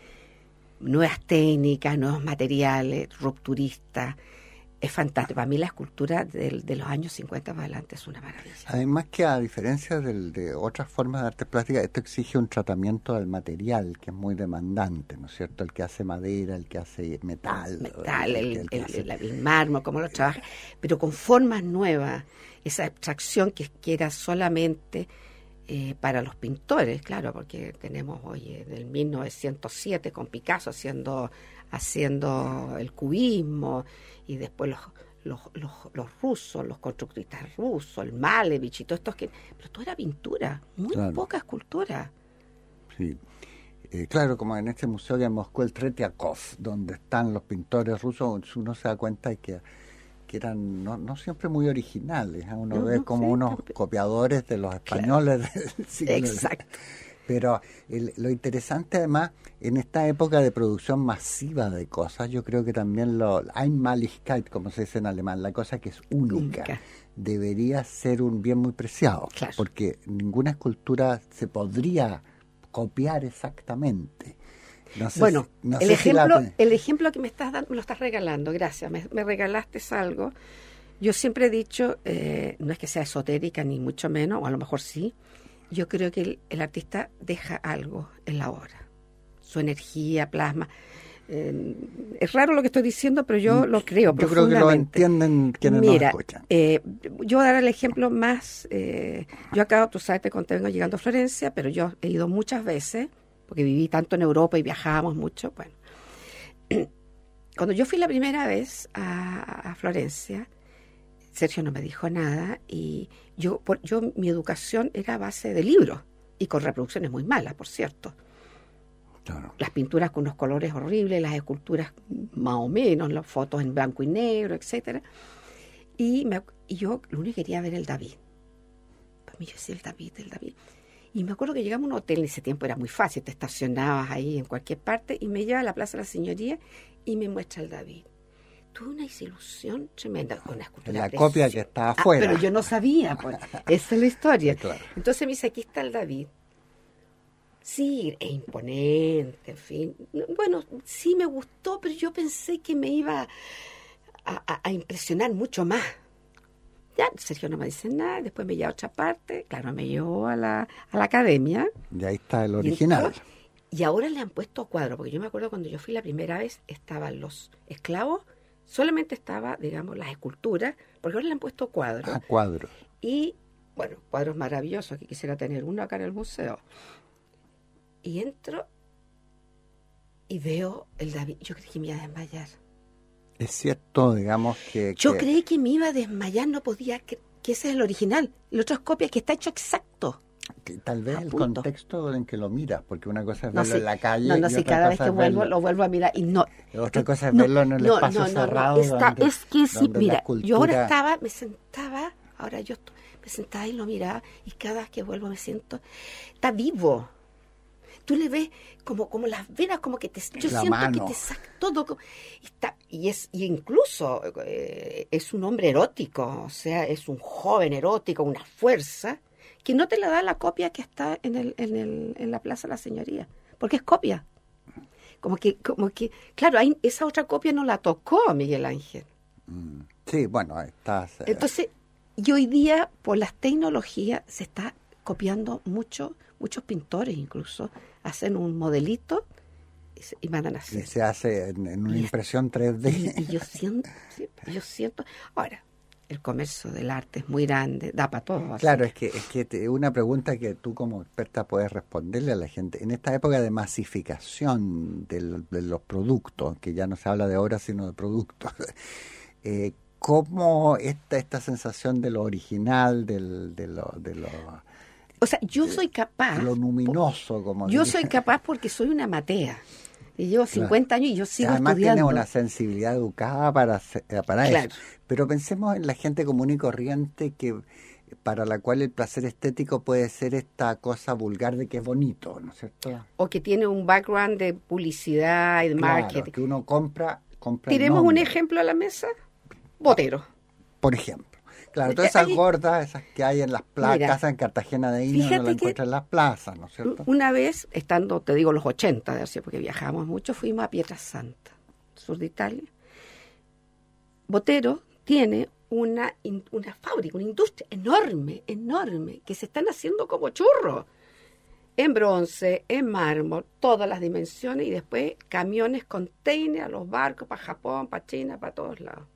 Speaker 3: Nuevas técnicas, nuevos materiales, rupturistas, es fantástico. Para mí la escultura del- de los años cincuenta para adelante es una maravilla.
Speaker 2: Además que a diferencia del, de otras formas de arte plástica, esto exige un tratamiento del material que es muy demandante, ¿no es cierto? El que hace madera, el que hace metal.
Speaker 3: Metal, el,
Speaker 2: que- el que
Speaker 3: el-
Speaker 2: hace-
Speaker 3: el- el mármol, cómo lo trabaja, pero con formas nuevas, esa abstracción que, que era solamente eh, para los pintores, claro, porque tenemos hoy en el mil novecientos siete con Picasso haciendo, haciendo el cubismo, y después los, los, los, los rusos, los constructistas rusos, el Malevich y todo esto, que, pero todo era pintura, muy
Speaker 2: Claro.
Speaker 3: poca escultura.
Speaker 2: Sí. Eh, claro, como en este museo de Moscú, el Tretiakov, donde están los pintores rusos, uno se da cuenta de que, que eran no, no siempre muy originales. ¿eh? Uno
Speaker 3: No,
Speaker 2: ve
Speaker 3: no,
Speaker 2: como
Speaker 3: sí,
Speaker 2: unos
Speaker 3: pero-
Speaker 2: copiadores de los españoles del siglo.
Speaker 3: Exacto.
Speaker 2: Pero el- lo interesante además, en esta época de producción masiva de cosas, yo creo que también lo Einmaligkeit, como se dice en alemán, la cosa que es única,
Speaker 3: Única.
Speaker 2: debería ser un bien muy preciado,
Speaker 3: Claro.
Speaker 2: porque ninguna escultura se podría copiar exactamente. No sé
Speaker 3: Bueno,
Speaker 2: si- no
Speaker 3: el,
Speaker 2: sé si la
Speaker 3: ejemplo,
Speaker 2: ten-
Speaker 3: el ejemplo que me estás dando, me lo estás regalando, gracias, me, me regalaste algo. Yo siempre he dicho, eh, no es que sea esotérica ni mucho menos, o a lo mejor sí, yo creo que el, el artista deja algo en la obra, su energía, plasma. Eh, es raro lo que estoy diciendo, pero yo lo creo
Speaker 2: Yo creo que lo
Speaker 3: profundamente.
Speaker 2: entienden quienes
Speaker 3: Mira,
Speaker 2: nos escuchan.
Speaker 3: eh, yo voy a dar el ejemplo más. Eh, yo acá, tú sabes, te conté, vengo llegando a Florencia, pero yo he ido muchas veces, porque viví tanto en Europa y viajábamos mucho. Bueno, cuando yo fui la primera vez a, a Florencia, Sergio no me dijo nada y yo, por, yo mi educación era a base de libros y con reproducciones muy malas, por cierto.
Speaker 2: Claro.
Speaker 3: Las pinturas con unos colores horribles, las esculturas más o menos, las fotos en blanco y negro, etcétera. Y, me, y yo lo único que quería ver el David. Para mí yo decía el David, el David. Y me acuerdo que llegamos a un hotel, en ese tiempo era muy fácil, te estacionabas ahí en cualquier parte, y me lleva a la Plaza de la Señoría y me muestra el David. tuve una desilusión tremenda con la escultura.
Speaker 2: La
Speaker 3: preciosa.
Speaker 2: copia que estaba
Speaker 3: Ah,
Speaker 2: afuera.
Speaker 3: pero yo no sabía, pues. Esa es la historia.
Speaker 2: Claro.
Speaker 3: Entonces me dice, aquí está el David. Sí, es imponente, en fin. Bueno, sí me gustó, pero yo pensé que me iba a, a, a impresionar mucho más. Ya, Sergio no me dice nada, después me lleva a otra parte, claro, me llevó a la, a la academia.
Speaker 2: Y ahí está el original.
Speaker 3: Y, y ahora le han puesto cuadros, porque yo me acuerdo cuando yo fui la primera vez, estaban los esclavos, solamente estaba, digamos, las esculturas, porque ahora le han puesto cuadros.
Speaker 2: Ah, cuadros.
Speaker 3: Y, bueno, cuadros maravillosos, que quisiera tener uno acá en el museo. Y entro y veo el David, yo creí que me iba a desmayar.
Speaker 2: Es cierto, digamos, que...
Speaker 3: Yo
Speaker 2: que...
Speaker 3: creí que me iba a desmayar, no podía, que, que ese es el original. La otra es copia que está hecho exacto.
Speaker 2: Que tal vez
Speaker 3: A
Speaker 2: el
Speaker 3: punto.
Speaker 2: contexto en que lo miras, porque una cosa es
Speaker 3: No,
Speaker 2: verlo
Speaker 3: sí.
Speaker 2: en la calle
Speaker 3: No, no,
Speaker 2: y
Speaker 3: sí,
Speaker 2: otra
Speaker 3: cada vez
Speaker 2: cosa
Speaker 3: que
Speaker 2: es
Speaker 3: vuelvo,
Speaker 2: verlo-
Speaker 3: lo vuelvo a mirar y no...
Speaker 2: otra cosa es
Speaker 3: no,
Speaker 2: verlo en el
Speaker 3: no,
Speaker 2: espacio
Speaker 3: no, no, no,
Speaker 2: cerrado.
Speaker 3: está-
Speaker 2: donde-
Speaker 3: es que sí,
Speaker 2: donde la
Speaker 3: mira, yo ahora
Speaker 2: escultura-
Speaker 3: estaba, me sentaba, ahora yo estoy- me sentaba y lo miraba, y cada vez que vuelvo me siento, está vivo. Tú le ves como, como las venas, como que te, yo
Speaker 2: La
Speaker 3: siento
Speaker 2: mano.
Speaker 3: que te saca todo. como- y, está, y es y incluso eh, es un hombre erótico, o sea, es un joven erótico, una fuerza, que no te la da la copia que está en, el, en, el, en la Plaza de la Señoría, porque es copia. Como que, como que claro, hay, esa otra copia no la tocó Miguel Ángel.
Speaker 2: Mm, sí, bueno, estás... eh,
Speaker 3: Entonces, y hoy día, por las tecnologías, se está copiando mucho, muchos pintores incluso, hacen un modelito y, se, y mandan a
Speaker 2: y
Speaker 3: hacer.
Speaker 2: se hace en, en una
Speaker 3: Y es-
Speaker 2: impresión tres D.
Speaker 3: Y, y yo siento, sí, yo siento, ahora, el comercio del arte es muy grande, da para todo. así
Speaker 2: Claro, es que es que te- una pregunta que tú como experta puedes responderle a la gente. En esta época de masificación del- de los productos, que ya no se habla de obras sino de productos, eh, ¿cómo esta, esta sensación de lo original, del, de, lo, de lo,
Speaker 3: O sea, yo soy capaz,
Speaker 2: lo luminoso, como
Speaker 3: yo
Speaker 2: diría?
Speaker 3: soy capaz porque soy una matea. Y llevo cincuenta años y yo sigo
Speaker 2: Además
Speaker 3: estudiando.
Speaker 2: tienes una sensibilidad educada para, hacer- eh, para
Speaker 3: Claro.
Speaker 2: eso. Pero pensemos en la gente común y corriente que para la cual el placer estético puede ser esta cosa vulgar de que es bonito, ¿no es cierto?
Speaker 3: O que tiene un background de publicidad y de
Speaker 2: Claro,
Speaker 3: marketing.
Speaker 2: que uno compra, compra el
Speaker 3: Tiremos un
Speaker 2: nombre,
Speaker 3: ejemplo a la mesa. Botero.
Speaker 2: por ejemplo. Claro,
Speaker 3: Eh,
Speaker 2: todas esas
Speaker 3: ahí-
Speaker 2: gordas, esas que hay en las plazas,
Speaker 3: Mira,
Speaker 2: casas en Cartagena de Indias,
Speaker 3: fíjate
Speaker 2: no las
Speaker 3: que-
Speaker 2: encuentran en las plazas, ¿no es cierto?
Speaker 3: Una vez, estando, te digo, los ochenta, de así, porque viajábamos mucho, fuimos a Pietrasanta, sur de Italia. Botero tiene una, in- una fábrica, una industria enorme, enorme, que se están haciendo como churros. En bronce, en mármol, todas las dimensiones, y después camiones, containers, a los barcos para Japón, para China, para todos lados.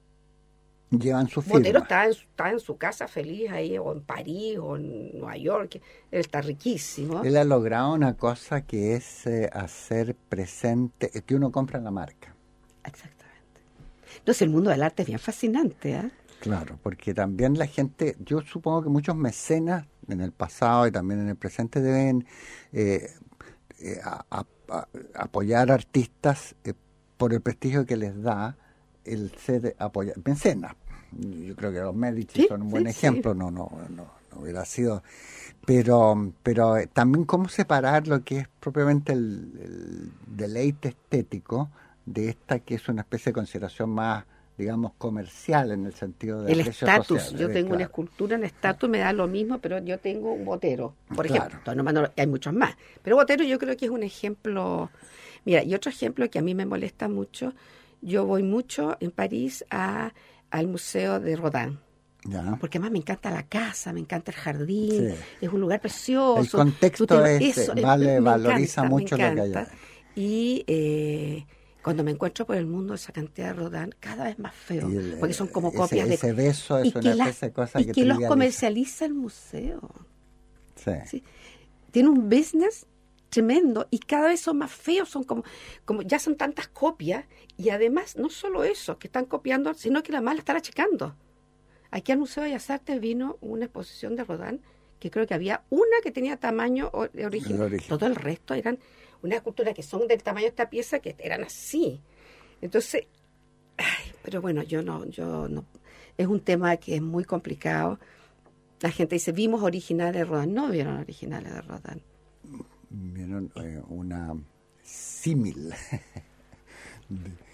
Speaker 2: Llevan su firma.
Speaker 3: Botero está en, su- está en su casa feliz ahí, o en París, o en Nueva York. Él está riquísimo.
Speaker 2: Él ha logrado una cosa que es eh, hacer presente, eh, que uno compra la marca.
Speaker 3: Exactamente. Entonces el mundo del arte es bien fascinante, ¿eh?
Speaker 2: Claro, porque también la gente, yo supongo que muchos mecenas en el pasado y también en el presente deben eh, eh, a- a- a- apoyar artistas eh, por el prestigio que les da el ser apoyar mecenas. Yo creo que los Medici
Speaker 3: Sí,
Speaker 2: son un buen
Speaker 3: sí,
Speaker 2: ejemplo,
Speaker 3: sí.
Speaker 2: no, no, no, no hubiera sido. Pero, pero eh, también cómo separar lo que es propiamente el, el deleite estético de esta que es una especie de consideración más, digamos, comercial en el sentido de
Speaker 3: El
Speaker 2: aprecio
Speaker 3: estatus.
Speaker 2: social,
Speaker 3: Yo
Speaker 2: eh,
Speaker 3: tengo una
Speaker 2: claro.
Speaker 3: escultura en estatus, me da lo mismo, pero yo tengo un Botero, por
Speaker 2: Claro.
Speaker 3: ejemplo. No, no, no, hay muchos más. Pero Botero yo creo que es un ejemplo. Mira, y otro ejemplo que a mí me molesta mucho, yo voy mucho en París a, al Museo de Rodin.
Speaker 2: Ya.
Speaker 3: Porque además me encanta la casa, me encanta el jardín,
Speaker 2: Sí.
Speaker 3: es un lugar precioso.
Speaker 2: El contexto
Speaker 3: Tú te-
Speaker 2: es,
Speaker 3: eso,
Speaker 2: vale,
Speaker 3: me
Speaker 2: valoriza
Speaker 3: encanta,
Speaker 2: mucho
Speaker 3: me
Speaker 2: lo que hay
Speaker 3: encanta.
Speaker 2: adentro.
Speaker 3: Y eh, cuando me encuentro por el mundo esa cantidad de Rodin, cada vez más feo,
Speaker 2: Y el,
Speaker 3: porque son como
Speaker 2: ese-
Speaker 3: copias de...
Speaker 2: ese beso es
Speaker 3: y
Speaker 2: una
Speaker 3: que, las-
Speaker 2: especie de cosa
Speaker 3: y
Speaker 2: que
Speaker 3: que los
Speaker 2: trivializa.
Speaker 3: comercializa el museo.
Speaker 2: Sí.
Speaker 3: ¿Sí? Tiene un business tremendo y cada vez son más feos, son como, como ya son tantas copias y además no solo eso, que están copiando, sino que además la están achicando. Aquí al Museo de Bellas Artes vino una exposición de Rodin que creo que había una que tenía tamaño o- de origen,
Speaker 2: El origen.
Speaker 3: todo el resto eran unas esculturas que son del tamaño de esta pieza que eran así. Entonces, ay, pero bueno, yo no, yo no, es un tema que es muy complicado. La gente dice, vimos originales de Rodin, no vieron originales de Rodin.
Speaker 2: Vieron eh, una símil.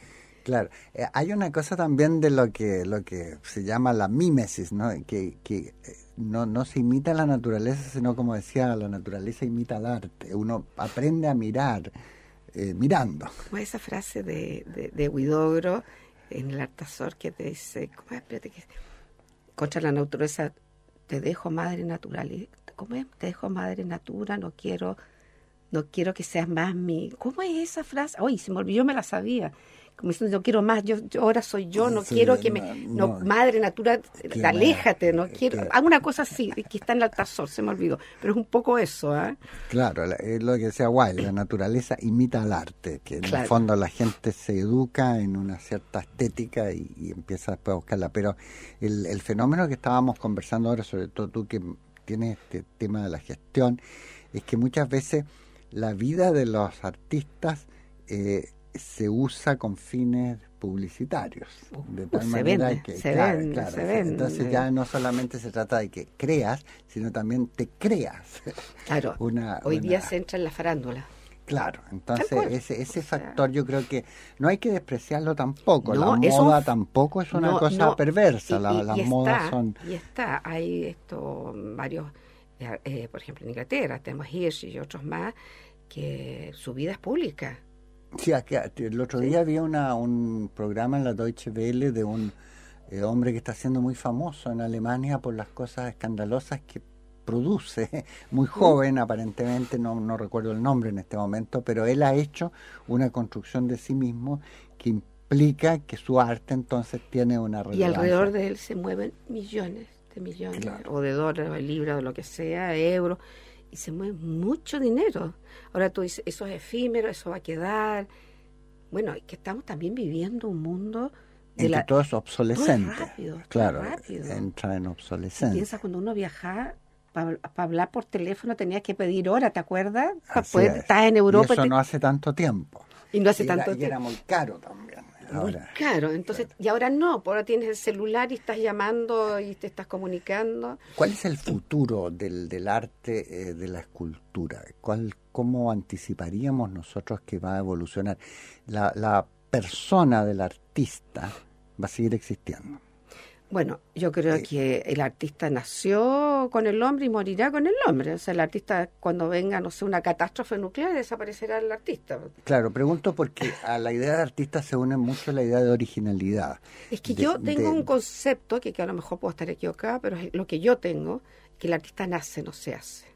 Speaker 2: Claro, eh, hay una cosa también de lo que lo que se llama la mímesis, ¿no? Que, que eh, no, no se imita la naturaleza, sino como decía, la naturaleza imita al arte. Uno aprende a mirar, eh, mirando.
Speaker 3: Como esa frase de, de, de Huidobro en el Artazor que te dice, ¿cómo es? Espérate, que contra la naturaleza, te dejo madre natural. ¿Cómo es? Te dejo madre natura, no quiero, no quiero que seas más mi... ¿Cómo es esa frase? Uy, se me olvidó, yo me la sabía. Como diciendo, no quiero más, yo, yo ahora soy yo, no sí, quiero que no, me... No, no, madre natura, aléjate, no quiero... Claro. Hago una cosa así, que está en el Altazor, se me olvidó. Pero es un poco eso, ¿eh?
Speaker 2: Claro, es lo que decía Wilde, la naturaleza imita al arte, que en claro. el fondo la gente se educa en una cierta estética y, y empieza después a buscarla. Pero el, el fenómeno que estábamos conversando ahora, sobre todo tú que tienes este tema de la gestión, es que muchas veces la vida de los artistas... Eh, se usa con fines publicitarios, de tal
Speaker 3: se
Speaker 2: manera
Speaker 3: vende,
Speaker 2: que
Speaker 3: se
Speaker 2: claro,
Speaker 3: vende,
Speaker 2: claro,
Speaker 3: se vende.
Speaker 2: Entonces ya no solamente se trata de que creas, sino también te creas.
Speaker 3: Claro,
Speaker 2: una,
Speaker 3: hoy
Speaker 2: una...
Speaker 3: día se entra en la farándula.
Speaker 2: Claro, entonces ese ese factor yo creo que no hay que despreciarlo tampoco,
Speaker 3: no,
Speaker 2: la moda
Speaker 3: un...
Speaker 2: tampoco es una
Speaker 3: no,
Speaker 2: cosa
Speaker 3: no.
Speaker 2: perversa,
Speaker 3: y,
Speaker 2: la,
Speaker 3: y,
Speaker 2: las
Speaker 3: y
Speaker 2: modas
Speaker 3: está,
Speaker 2: son...
Speaker 3: Y está, hay esto, varios, eh, eh, por ejemplo en Inglaterra, tenemos Hirsch y otros más, que su vida es pública.
Speaker 2: Sí, aquí, el otro
Speaker 3: ¿Sí?
Speaker 2: día había una, un programa en la Deutsche Welle de un eh, hombre que está siendo muy famoso en Alemania por las cosas escandalosas que produce, muy joven, ¿Mm? aparentemente, no, no recuerdo el nombre en este momento, pero él ha hecho una construcción de sí mismo que implica que su arte entonces tiene una relevancia.
Speaker 3: Y alrededor de él se mueven millones de millones, claro. o de dólares, o de libras, o lo que sea, euros, y se mueve mucho dinero. Ahora tú dices, eso es efímero, eso va a quedar. Bueno, que estamos también viviendo un mundo de
Speaker 2: en
Speaker 3: la...
Speaker 2: que todo es obsolescente.
Speaker 3: Todo es rápido,
Speaker 2: claro,
Speaker 3: todo es rápido.
Speaker 2: Entra en obsolescencia.
Speaker 3: Piensa cuando uno viajaba, para pa hablar por teléfono tenías que pedir hora, ¿te acuerdas? Pues, estás en Europa.
Speaker 2: Y eso
Speaker 3: te...
Speaker 2: no hace tanto tiempo.
Speaker 3: Y no hace
Speaker 2: y
Speaker 3: tanto
Speaker 2: era,
Speaker 3: tiempo.
Speaker 2: Y era muy caro también. Ahora,
Speaker 3: muy caro, entonces, claro. Y ahora no, ahora tienes el celular y estás llamando y te estás comunicando.
Speaker 2: ¿Cuál es el futuro del, del arte, eh, de la escultura? ¿Cuál, ¿Cómo anticiparíamos nosotros que va a evolucionar? La, la persona del artista va a seguir existiendo.
Speaker 3: Bueno, yo creo eh, que el artista nació con el hombre y morirá con el hombre. O sea, el artista, cuando venga, no sé, una catástrofe nuclear, desaparecerá el artista.
Speaker 2: Claro, pregunto porque a la idea de artista se une mucho la idea de originalidad.
Speaker 3: Es que
Speaker 2: de,
Speaker 3: yo tengo
Speaker 2: de...
Speaker 3: un concepto, que, que a lo mejor puedo estar equivocada, pero es lo que yo tengo, que el artista nace, no se hace.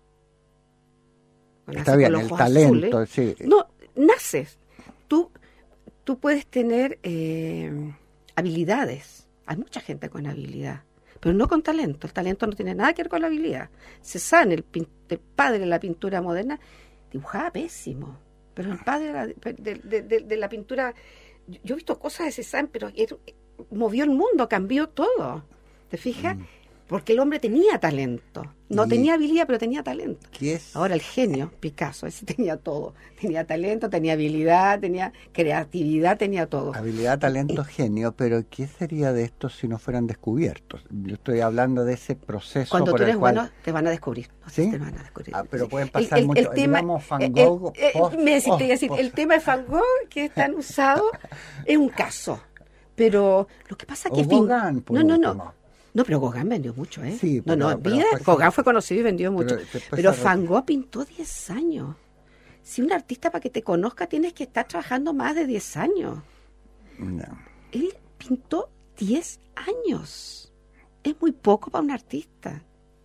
Speaker 2: Nace Está bien, el talento,
Speaker 3: azules.
Speaker 2: sí.
Speaker 3: No, naces. Tú, tú puedes tener eh, habilidades. Hay mucha gente con habilidad, pero no con talento. El talento no tiene nada que ver con la habilidad. Cézanne, el, el padre de la pintura moderna, dibujaba pésimo. Pero el padre de la, de, de, de, de la pintura... Yo he visto cosas de Cézanne, pero él movió el mundo, cambió todo. ¿Te fijas? Mm. Porque el hombre tenía talento. No y tenía habilidad, pero tenía talento.
Speaker 2: ¿Qué es?
Speaker 3: Ahora el genio, Picasso, ese tenía todo. Tenía talento, tenía habilidad, tenía creatividad, tenía todo.
Speaker 2: Habilidad, talento, genio, pero ¿qué sería de estos si no fueran descubiertos? Yo estoy hablando de ese proceso.
Speaker 3: Cuando
Speaker 2: por
Speaker 3: tú eres
Speaker 2: el cual...
Speaker 3: bueno, te van a descubrir. No
Speaker 2: ¿Sí?
Speaker 3: Te van a descubrir.
Speaker 2: Ah, pero pueden pasar
Speaker 3: el, el,
Speaker 2: mucho.
Speaker 3: El tema,
Speaker 2: digamos, Van Gogh,
Speaker 3: el, el,
Speaker 2: post,
Speaker 3: me decís,
Speaker 2: post,
Speaker 3: decir,
Speaker 2: post.
Speaker 3: el tema de Van Gogh que es tan usado es un caso. Pero lo que pasa es que...
Speaker 2: O Gauguin,
Speaker 3: no, no, no. No, pero Gauguin vendió mucho, ¿eh?
Speaker 2: Sí,
Speaker 3: pero, no, no, vida, Gauguin fue conocido y vendió mucho. Pero, pero Van Gogh pintó diez años. Si un artista para que te conozca tienes que estar trabajando más de diez años.
Speaker 2: No.
Speaker 3: Él pintó diez años. Es muy poco para un artista.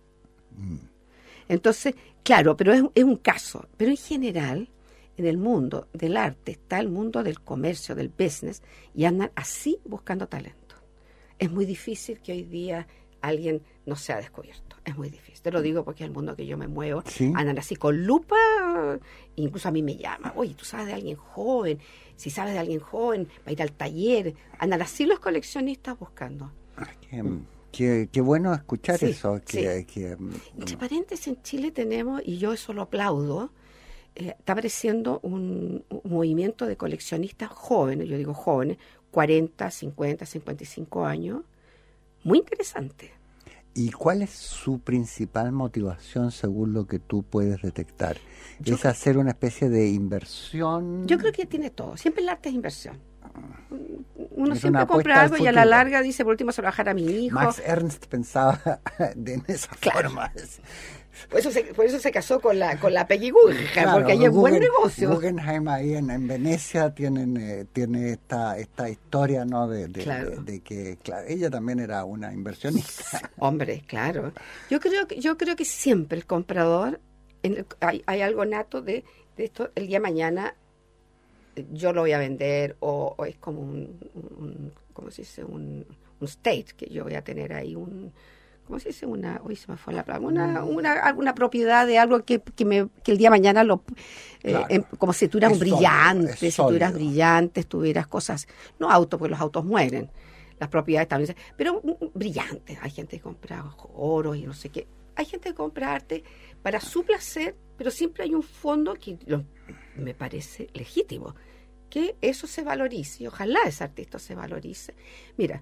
Speaker 3: Mm. Entonces, claro, pero es, es un caso. Pero en general, en el mundo del arte está el mundo del comercio, del business, y andan así buscando talento. Es muy difícil que hoy día alguien no sea descubierto. Es muy difícil. Te lo digo porque es el mundo que yo me muevo.
Speaker 2: ¿Sí?
Speaker 3: Andan así con lupa. Incluso a mí me llama. Oye, ¿tú sabes de alguien joven? Si sabes de alguien joven, va a ir al taller. Andan así los coleccionistas buscando.
Speaker 2: Qué, qué, qué bueno escuchar
Speaker 3: sí,
Speaker 2: eso. Que,
Speaker 3: sí.
Speaker 2: que,
Speaker 3: Entre paréntesis, en Chile tenemos, y yo eso lo aplaudo, eh, está apareciendo un, un movimiento de coleccionistas jóvenes, yo digo jóvenes, cuarenta, cincuenta, cincuenta y cinco años, muy interesante.
Speaker 2: ¿Y cuál es su principal motivación según lo que tú puedes detectar? Yo ¿Es creo, hacer una especie de inversión?
Speaker 3: Yo creo que tiene todo. Siempre el arte es inversión. Uno
Speaker 2: Es
Speaker 3: siempre
Speaker 2: una
Speaker 3: compra
Speaker 2: apuesta al
Speaker 3: algo y a la
Speaker 2: futuro.
Speaker 3: larga dice, por último se lo va a dejar a mi hijo.
Speaker 2: Max Ernst pensaba de en esa
Speaker 3: Claro.
Speaker 2: forma.
Speaker 3: Por eso, se, por eso se casó con la con la Peggy Guggenheim,
Speaker 2: Claro,
Speaker 3: porque ahí es buen
Speaker 2: Guggen-
Speaker 3: negocio.
Speaker 2: Guggenheim ahí en, en Venecia tienen eh, tiene esta esta historia, ¿no? De, de,
Speaker 3: Claro.
Speaker 2: de- de que claro, ella también era una inversionista.
Speaker 3: Hombre, claro. Yo creo que yo creo que siempre el comprador en el- hay, hay algo nato de, de esto. El día de mañana eh, yo lo voy a vender o, o es como un, un ¿cómo se dice? Un, un state que yo voy a tener ahí un ¿cómo se dice? Una, hoy se me fue la palabra, una, una, alguna propiedad de algo que, que, me, que el día de mañana lo, eh,
Speaker 2: Claro.
Speaker 3: em, como si tuvieras
Speaker 2: Es
Speaker 3: un
Speaker 2: sólido,
Speaker 3: brillante,
Speaker 2: es
Speaker 3: si tuvieras
Speaker 2: sólido.
Speaker 3: brillantes, tuvieras cosas, no autos, porque los autos mueren, las propiedades también, pero mm, brillantes. Hay gente que compra oro y no sé qué. Hay gente que compra arte para su placer, pero siempre hay un fondo que lo- me parece legítimo, que eso se valorice y ojalá ese artista se valorice. Mira,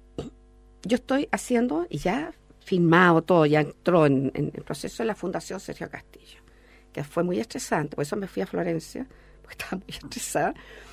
Speaker 3: yo estoy haciendo, y ya firmado todo, ya entró en, en el proceso de la Fundación Sergio Castillo, que fue muy estresante, por eso me fui a Florencia, porque estaba muy estresada,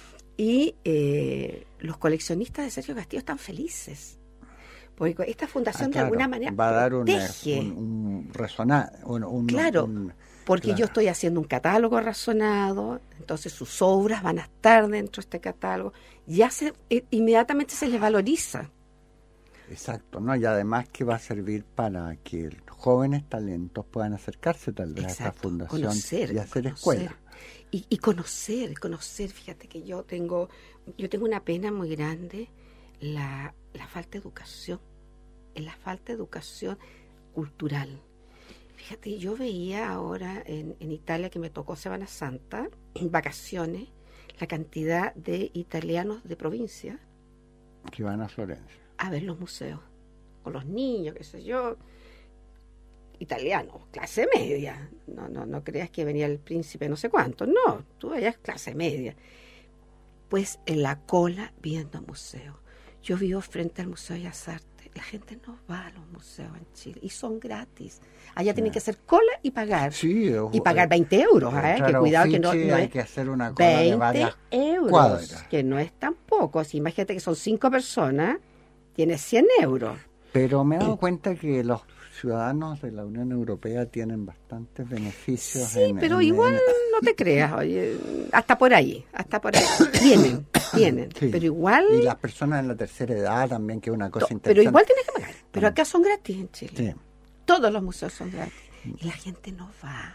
Speaker 3: y eh, los coleccionistas de Sergio Castillo están felices, porque esta fundación
Speaker 2: Ah, claro,
Speaker 3: de alguna manera
Speaker 2: va a dar una-
Speaker 3: protege,
Speaker 2: un, un resonar, un, un-
Speaker 3: Claro,
Speaker 2: un-
Speaker 3: porque
Speaker 2: claro.
Speaker 3: yo estoy haciendo un catálogo razonado, entonces sus obras van a estar dentro de este catálogo, ya se eh, inmediatamente se les valoriza.
Speaker 2: Exacto, ¿no? Y además que va a servir para que jóvenes talentos puedan acercarse tal vez a esta
Speaker 3: Exacto,
Speaker 2: fundación
Speaker 3: conocer,
Speaker 2: y hacer
Speaker 3: conocer.
Speaker 2: escuela.
Speaker 3: Y, y conocer, conocer, fíjate que yo tengo, yo tengo una pena muy grande, la, la falta de educación, en la falta de educación cultural. Fíjate, yo veía ahora en, en Italia, que me tocó Semana Santa, en vacaciones, la cantidad de italianos de provincia
Speaker 2: Que van a Florencia.
Speaker 3: a ver los museos, con los niños, qué sé yo, italianos, clase media. No, no, no creas que venía el príncipe no sé cuánto, no, tú vayas clase media. Pues en la cola viendo museos. Yo vivo frente al Museo de Bellas Artes. La gente no va a los museos en Chile y son gratis. Allá tienen que hacer cola y pagar.
Speaker 2: Sí,
Speaker 3: Y pagar veinte euros, ¿eh? Que cuidado que no, no
Speaker 2: hay
Speaker 3: es
Speaker 2: que hacer una cola de
Speaker 3: veinte
Speaker 2: varias
Speaker 3: euros,
Speaker 2: cuadras.
Speaker 3: que no es tan poco. Si imagínate que son cinco personas, tienes cien euros.
Speaker 2: Pero me he dado cuenta que los ciudadanos de la Unión Europea tienen bastantes beneficios.
Speaker 3: Sí,
Speaker 2: en-
Speaker 3: pero
Speaker 2: en-
Speaker 3: igual
Speaker 2: en-
Speaker 3: no te creas, oye, hasta por ahí, hasta por ahí. Tienen, tienen,
Speaker 2: Sí.
Speaker 3: pero igual,
Speaker 2: Y las personas en la tercera edad también, que es una cosa
Speaker 3: to-
Speaker 2: interesante.
Speaker 3: pero igual tienes que pagar. Pero acá son gratis en Chile.
Speaker 2: Sí.
Speaker 3: Todos los museos son gratis. Y la gente no va.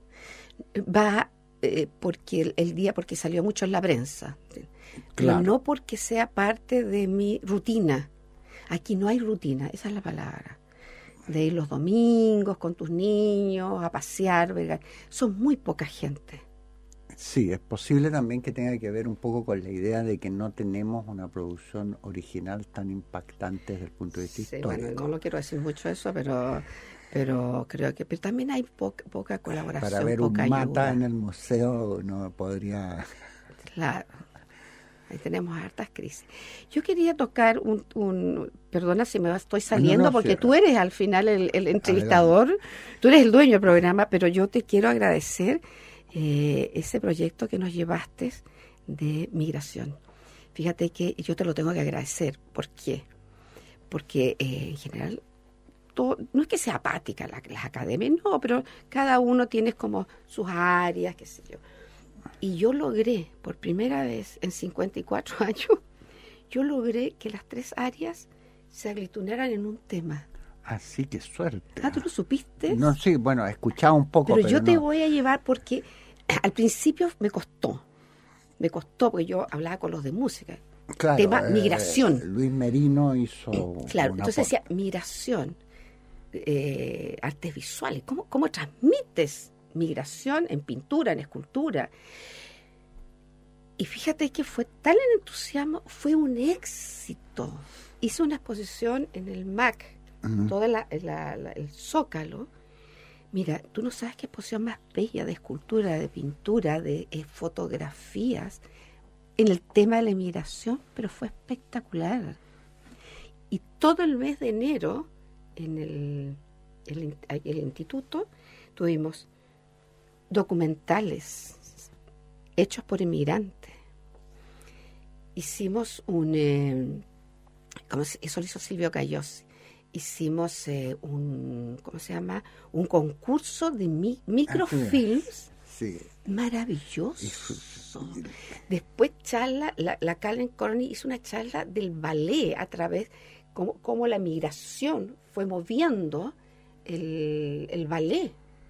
Speaker 3: Va eh, porque el, el día, porque salió mucho en la prensa. Pero
Speaker 2: Claro.
Speaker 3: no porque sea parte de mi rutina. Aquí no hay rutina, esa es la palabra. De ir los domingos con tus niños a pasear, ¿verdad? Son muy poca gente.
Speaker 2: Sí, es posible también que tenga que ver un poco con la idea de que no tenemos una producción original tan impactante desde el punto de vista
Speaker 3: Sí,
Speaker 2: histórico.
Speaker 3: bueno, no lo quiero decir mucho eso, pero pero creo que pero también hay poca, poca colaboración,
Speaker 2: Para ver un
Speaker 3: poca
Speaker 2: mata
Speaker 3: ayuda.
Speaker 2: en el museo no podría...
Speaker 3: Claro. Ahí tenemos hartas crisis. Yo quería tocar un, un perdona si me va- estoy saliendo,
Speaker 2: no,
Speaker 3: porque
Speaker 2: sí.
Speaker 3: tú eres al final el, el entrevistador, tú eres el dueño del programa, pero yo te quiero agradecer eh, ese proyecto que nos llevaste de migración. Fíjate que yo te lo tengo que agradecer. ¿Por qué? Porque eh, en general, todo, no es que sea apática la, las academias, no, pero cada uno tiene como sus áreas, qué sé yo. Y yo logré, por primera vez en cincuenta y cuatro años, yo logré que las tres áreas se aglutinaran en un tema.
Speaker 2: Así que suerte.
Speaker 3: Ah, ¿tú lo supiste?
Speaker 2: No, sí, bueno, he escuchado un poco,
Speaker 3: pero,
Speaker 2: pero,
Speaker 3: yo te
Speaker 2: no.
Speaker 3: voy a llevar porque al principio me costó. Me costó porque yo hablaba con los de música.
Speaker 2: Claro,
Speaker 3: tema
Speaker 2: eh,
Speaker 3: migración.
Speaker 2: Luis Merino hizo
Speaker 3: Claro,
Speaker 2: una
Speaker 3: entonces
Speaker 2: foto.
Speaker 3: decía, migración, eh, artes visuales. ¿Cómo, ¿Cómo transmites migración en pintura, en escultura? Y fíjate que fue tal el entusiasmo, fue un éxito. Hice una exposición en el M A C,
Speaker 2: Ujú.
Speaker 3: todo la, la, la, el Zócalo. Mira, tú no sabes qué exposición más bella de escultura, de pintura, de eh, fotografías, en el tema de la inmigración, pero fue espectacular. Y todo el mes de enero, en el, el, el instituto, tuvimos documentales hechos por inmigrantes. hicimos un, eh, ¿cómo se, eso lo hizo Silvio Cayosi, hicimos eh, un, ¿cómo se llama? Un concurso de mi, microfilms.
Speaker 2: Sí.
Speaker 3: Maravilloso. Después charla, la, la Karen Corney hizo una charla del ballet a través, como, como la migración fue moviendo el, el ballet.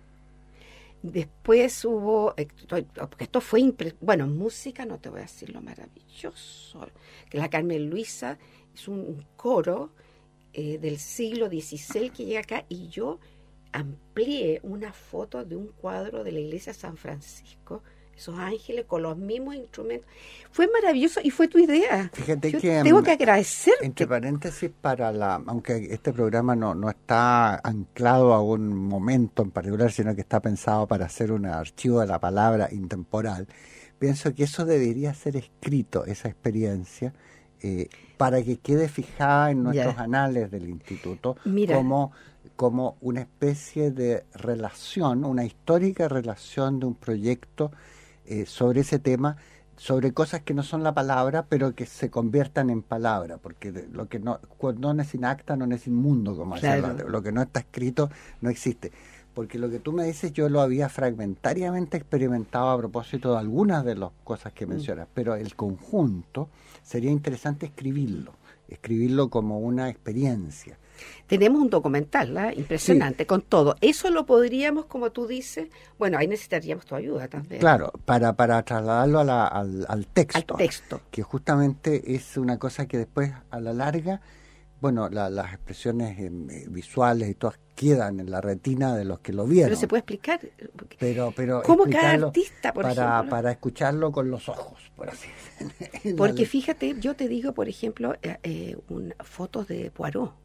Speaker 3: Después hubo, porque esto fue, impre, bueno, música no te voy a decir lo maravilloso, que la Carmen Luisa es un coro eh, del siglo dieciséis que llega acá, y yo amplié una foto de un cuadro de la iglesia de San Francisco, esos ángeles con los mismos instrumentos. Fue maravilloso y fue tu idea.
Speaker 2: Fíjate
Speaker 3: yo
Speaker 2: que
Speaker 3: tengo que agradecerte.
Speaker 2: Entre paréntesis, para la, aunque este programa no, no está anclado a un momento en particular, sino que está pensado para hacer un archivo de la palabra intemporal, pienso que eso debería ser escrito, esa experiencia, eh, para que quede fijada en nuestros yeah. anales del instituto. Mira. como como una especie de relación, una histórica relación de un proyecto eh, sobre ese tema, sobre cosas que no son la palabra, pero que se conviertan en palabra, porque lo que no, no es sin acta, no es sin mundo, como claro. decía, lo que no está escrito no existe. Porque lo que tú me dices yo lo había fragmentariamente experimentado a propósito de algunas de las cosas que mencionas, mm. pero el conjunto sería interesante escribirlo, escribirlo como una experiencia.
Speaker 3: Tenemos un documental, ¿eh? Impresionante, sí. con todo. Eso lo podríamos, como tú dices, bueno, ahí necesitaríamos tu ayuda también.
Speaker 2: Claro, para, para trasladarlo a la, al, al texto.
Speaker 3: Al texto.
Speaker 2: Que justamente es una cosa que después, a la larga, bueno, la, las expresiones eh, visuales y todas quedan en la retina de los que lo vieron.
Speaker 3: Pero se puede explicar.
Speaker 2: Pero, pero
Speaker 3: ¿Cómo cada artista, por
Speaker 2: para,
Speaker 3: ejemplo?
Speaker 2: Para escucharlo con los ojos, por así decirlo.
Speaker 3: Porque fíjate, yo te digo, por ejemplo, eh, eh, un, fotos de Poirot.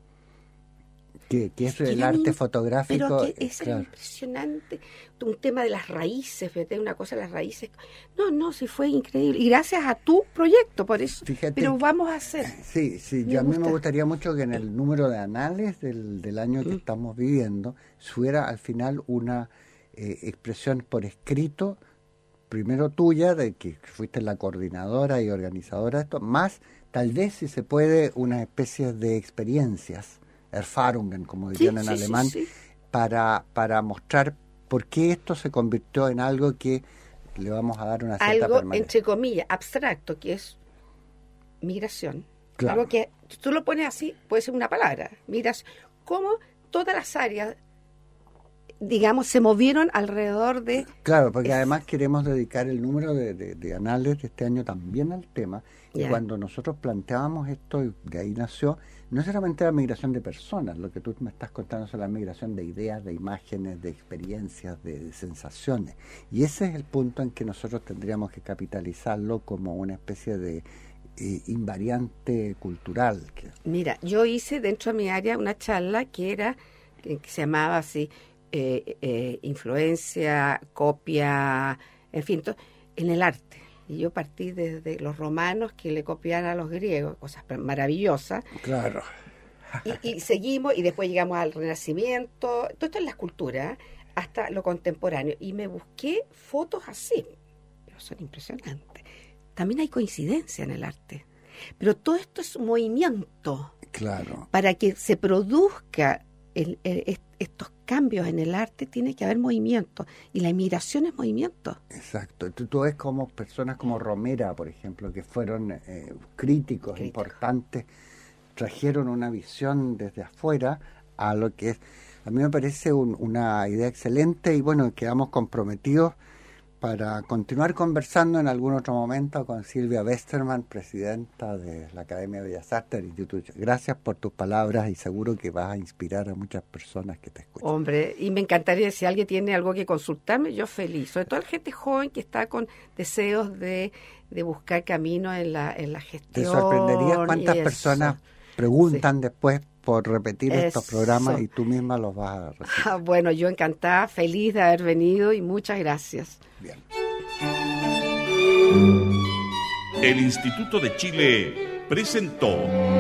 Speaker 2: Que, que es el arte fotográfico.
Speaker 3: Pero que es claro. impresionante. Un tema de las raíces, ¿verdad? Una cosa de las raíces. No, no, sí fue increíble. Y gracias a tu proyecto, por eso. Fíjate, pero vamos a hacer.
Speaker 2: Sí, sí. Me yo gusta. A mí me gustaría mucho que en el número de anales del, del año que mm. estamos viviendo, fuera al final una eh, expresión por escrito, primero tuya, de que fuiste la coordinadora y organizadora de esto, más tal vez, si se puede, una especie de experiencias. Erfahrungen, como dirían sí, en sí, alemán, sí, sí. Para, para mostrar por qué esto se convirtió en algo que le vamos a dar una cierta
Speaker 3: algo,
Speaker 2: permanencia.
Speaker 3: Entre comillas, abstracto, que es migración.
Speaker 2: Claro.
Speaker 3: Algo que, si tú lo pones así, puede ser una palabra. Migración. Cómo todas las áreas, digamos, se movieron alrededor de...
Speaker 2: Claro, porque es... además queremos dedicar el número de, de, de anales de este año también al tema. Y yeah. cuando nosotros planteábamos esto, y de ahí nació, no solamente la migración de personas, lo que tú me estás contando es la migración de ideas, de imágenes, de experiencias, de, de sensaciones. Y ese es el punto en que nosotros tendríamos que capitalizarlo como una especie de eh, invariante cultural. Que...
Speaker 3: Mira, yo hice dentro de mi área una charla que era, que, que se llamaba así, eh, eh, influencia, copia, en fin, to, en el arte. Y yo partí desde los romanos que le copiaron a los griegos, cosas maravillosas.
Speaker 2: Claro.
Speaker 3: Y, y seguimos, y después llegamos al Renacimiento, todo esto en la escultura, hasta lo contemporáneo. Y me busqué fotos así, pero son impresionantes. También hay coincidencia en el arte. Pero todo esto es un movimiento.
Speaker 2: Claro.
Speaker 3: Para que se produzca el, el, estos cambios en el arte, tiene que haber movimiento, y la inmigración es movimiento.
Speaker 2: Exacto. Tú, tú ves como personas como Romera, por ejemplo, que fueron eh, críticos Crítico. importantes, trajeron una visión desde afuera a lo que es. A mí me parece un, una idea excelente, y bueno, quedamos comprometidos para continuar conversando en algún otro momento con Silvia Westermann, presidenta de la Academia de Bellas Artes del Instituto. Gracias por tus palabras, y seguro que vas a inspirar a muchas personas que te escuchan.
Speaker 3: Hombre, y me encantaría, si alguien tiene algo que consultarme, yo feliz. Sobre todo la gente joven que está con deseos de, de buscar camino en la, en la gestión.
Speaker 2: Te sorprendería cuántas personas preguntan sí. después por repetir Eso. estos programas, y tú misma los vas a repetir.
Speaker 3: Ah, bueno, yo encantada, feliz de haber venido, y muchas gracias.
Speaker 2: Bien.
Speaker 1: El Instituto de Chile presentó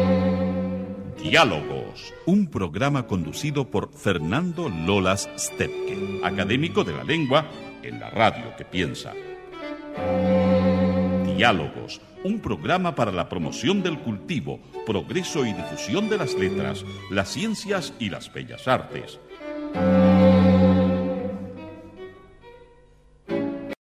Speaker 1: Diálogos, un programa conducido por Fernando Lolas Stepke, académico de la lengua en la radio que piensa. Diálogos, un programa para la promoción del cultivo, progreso y difusión de las letras, las ciencias y las bellas artes.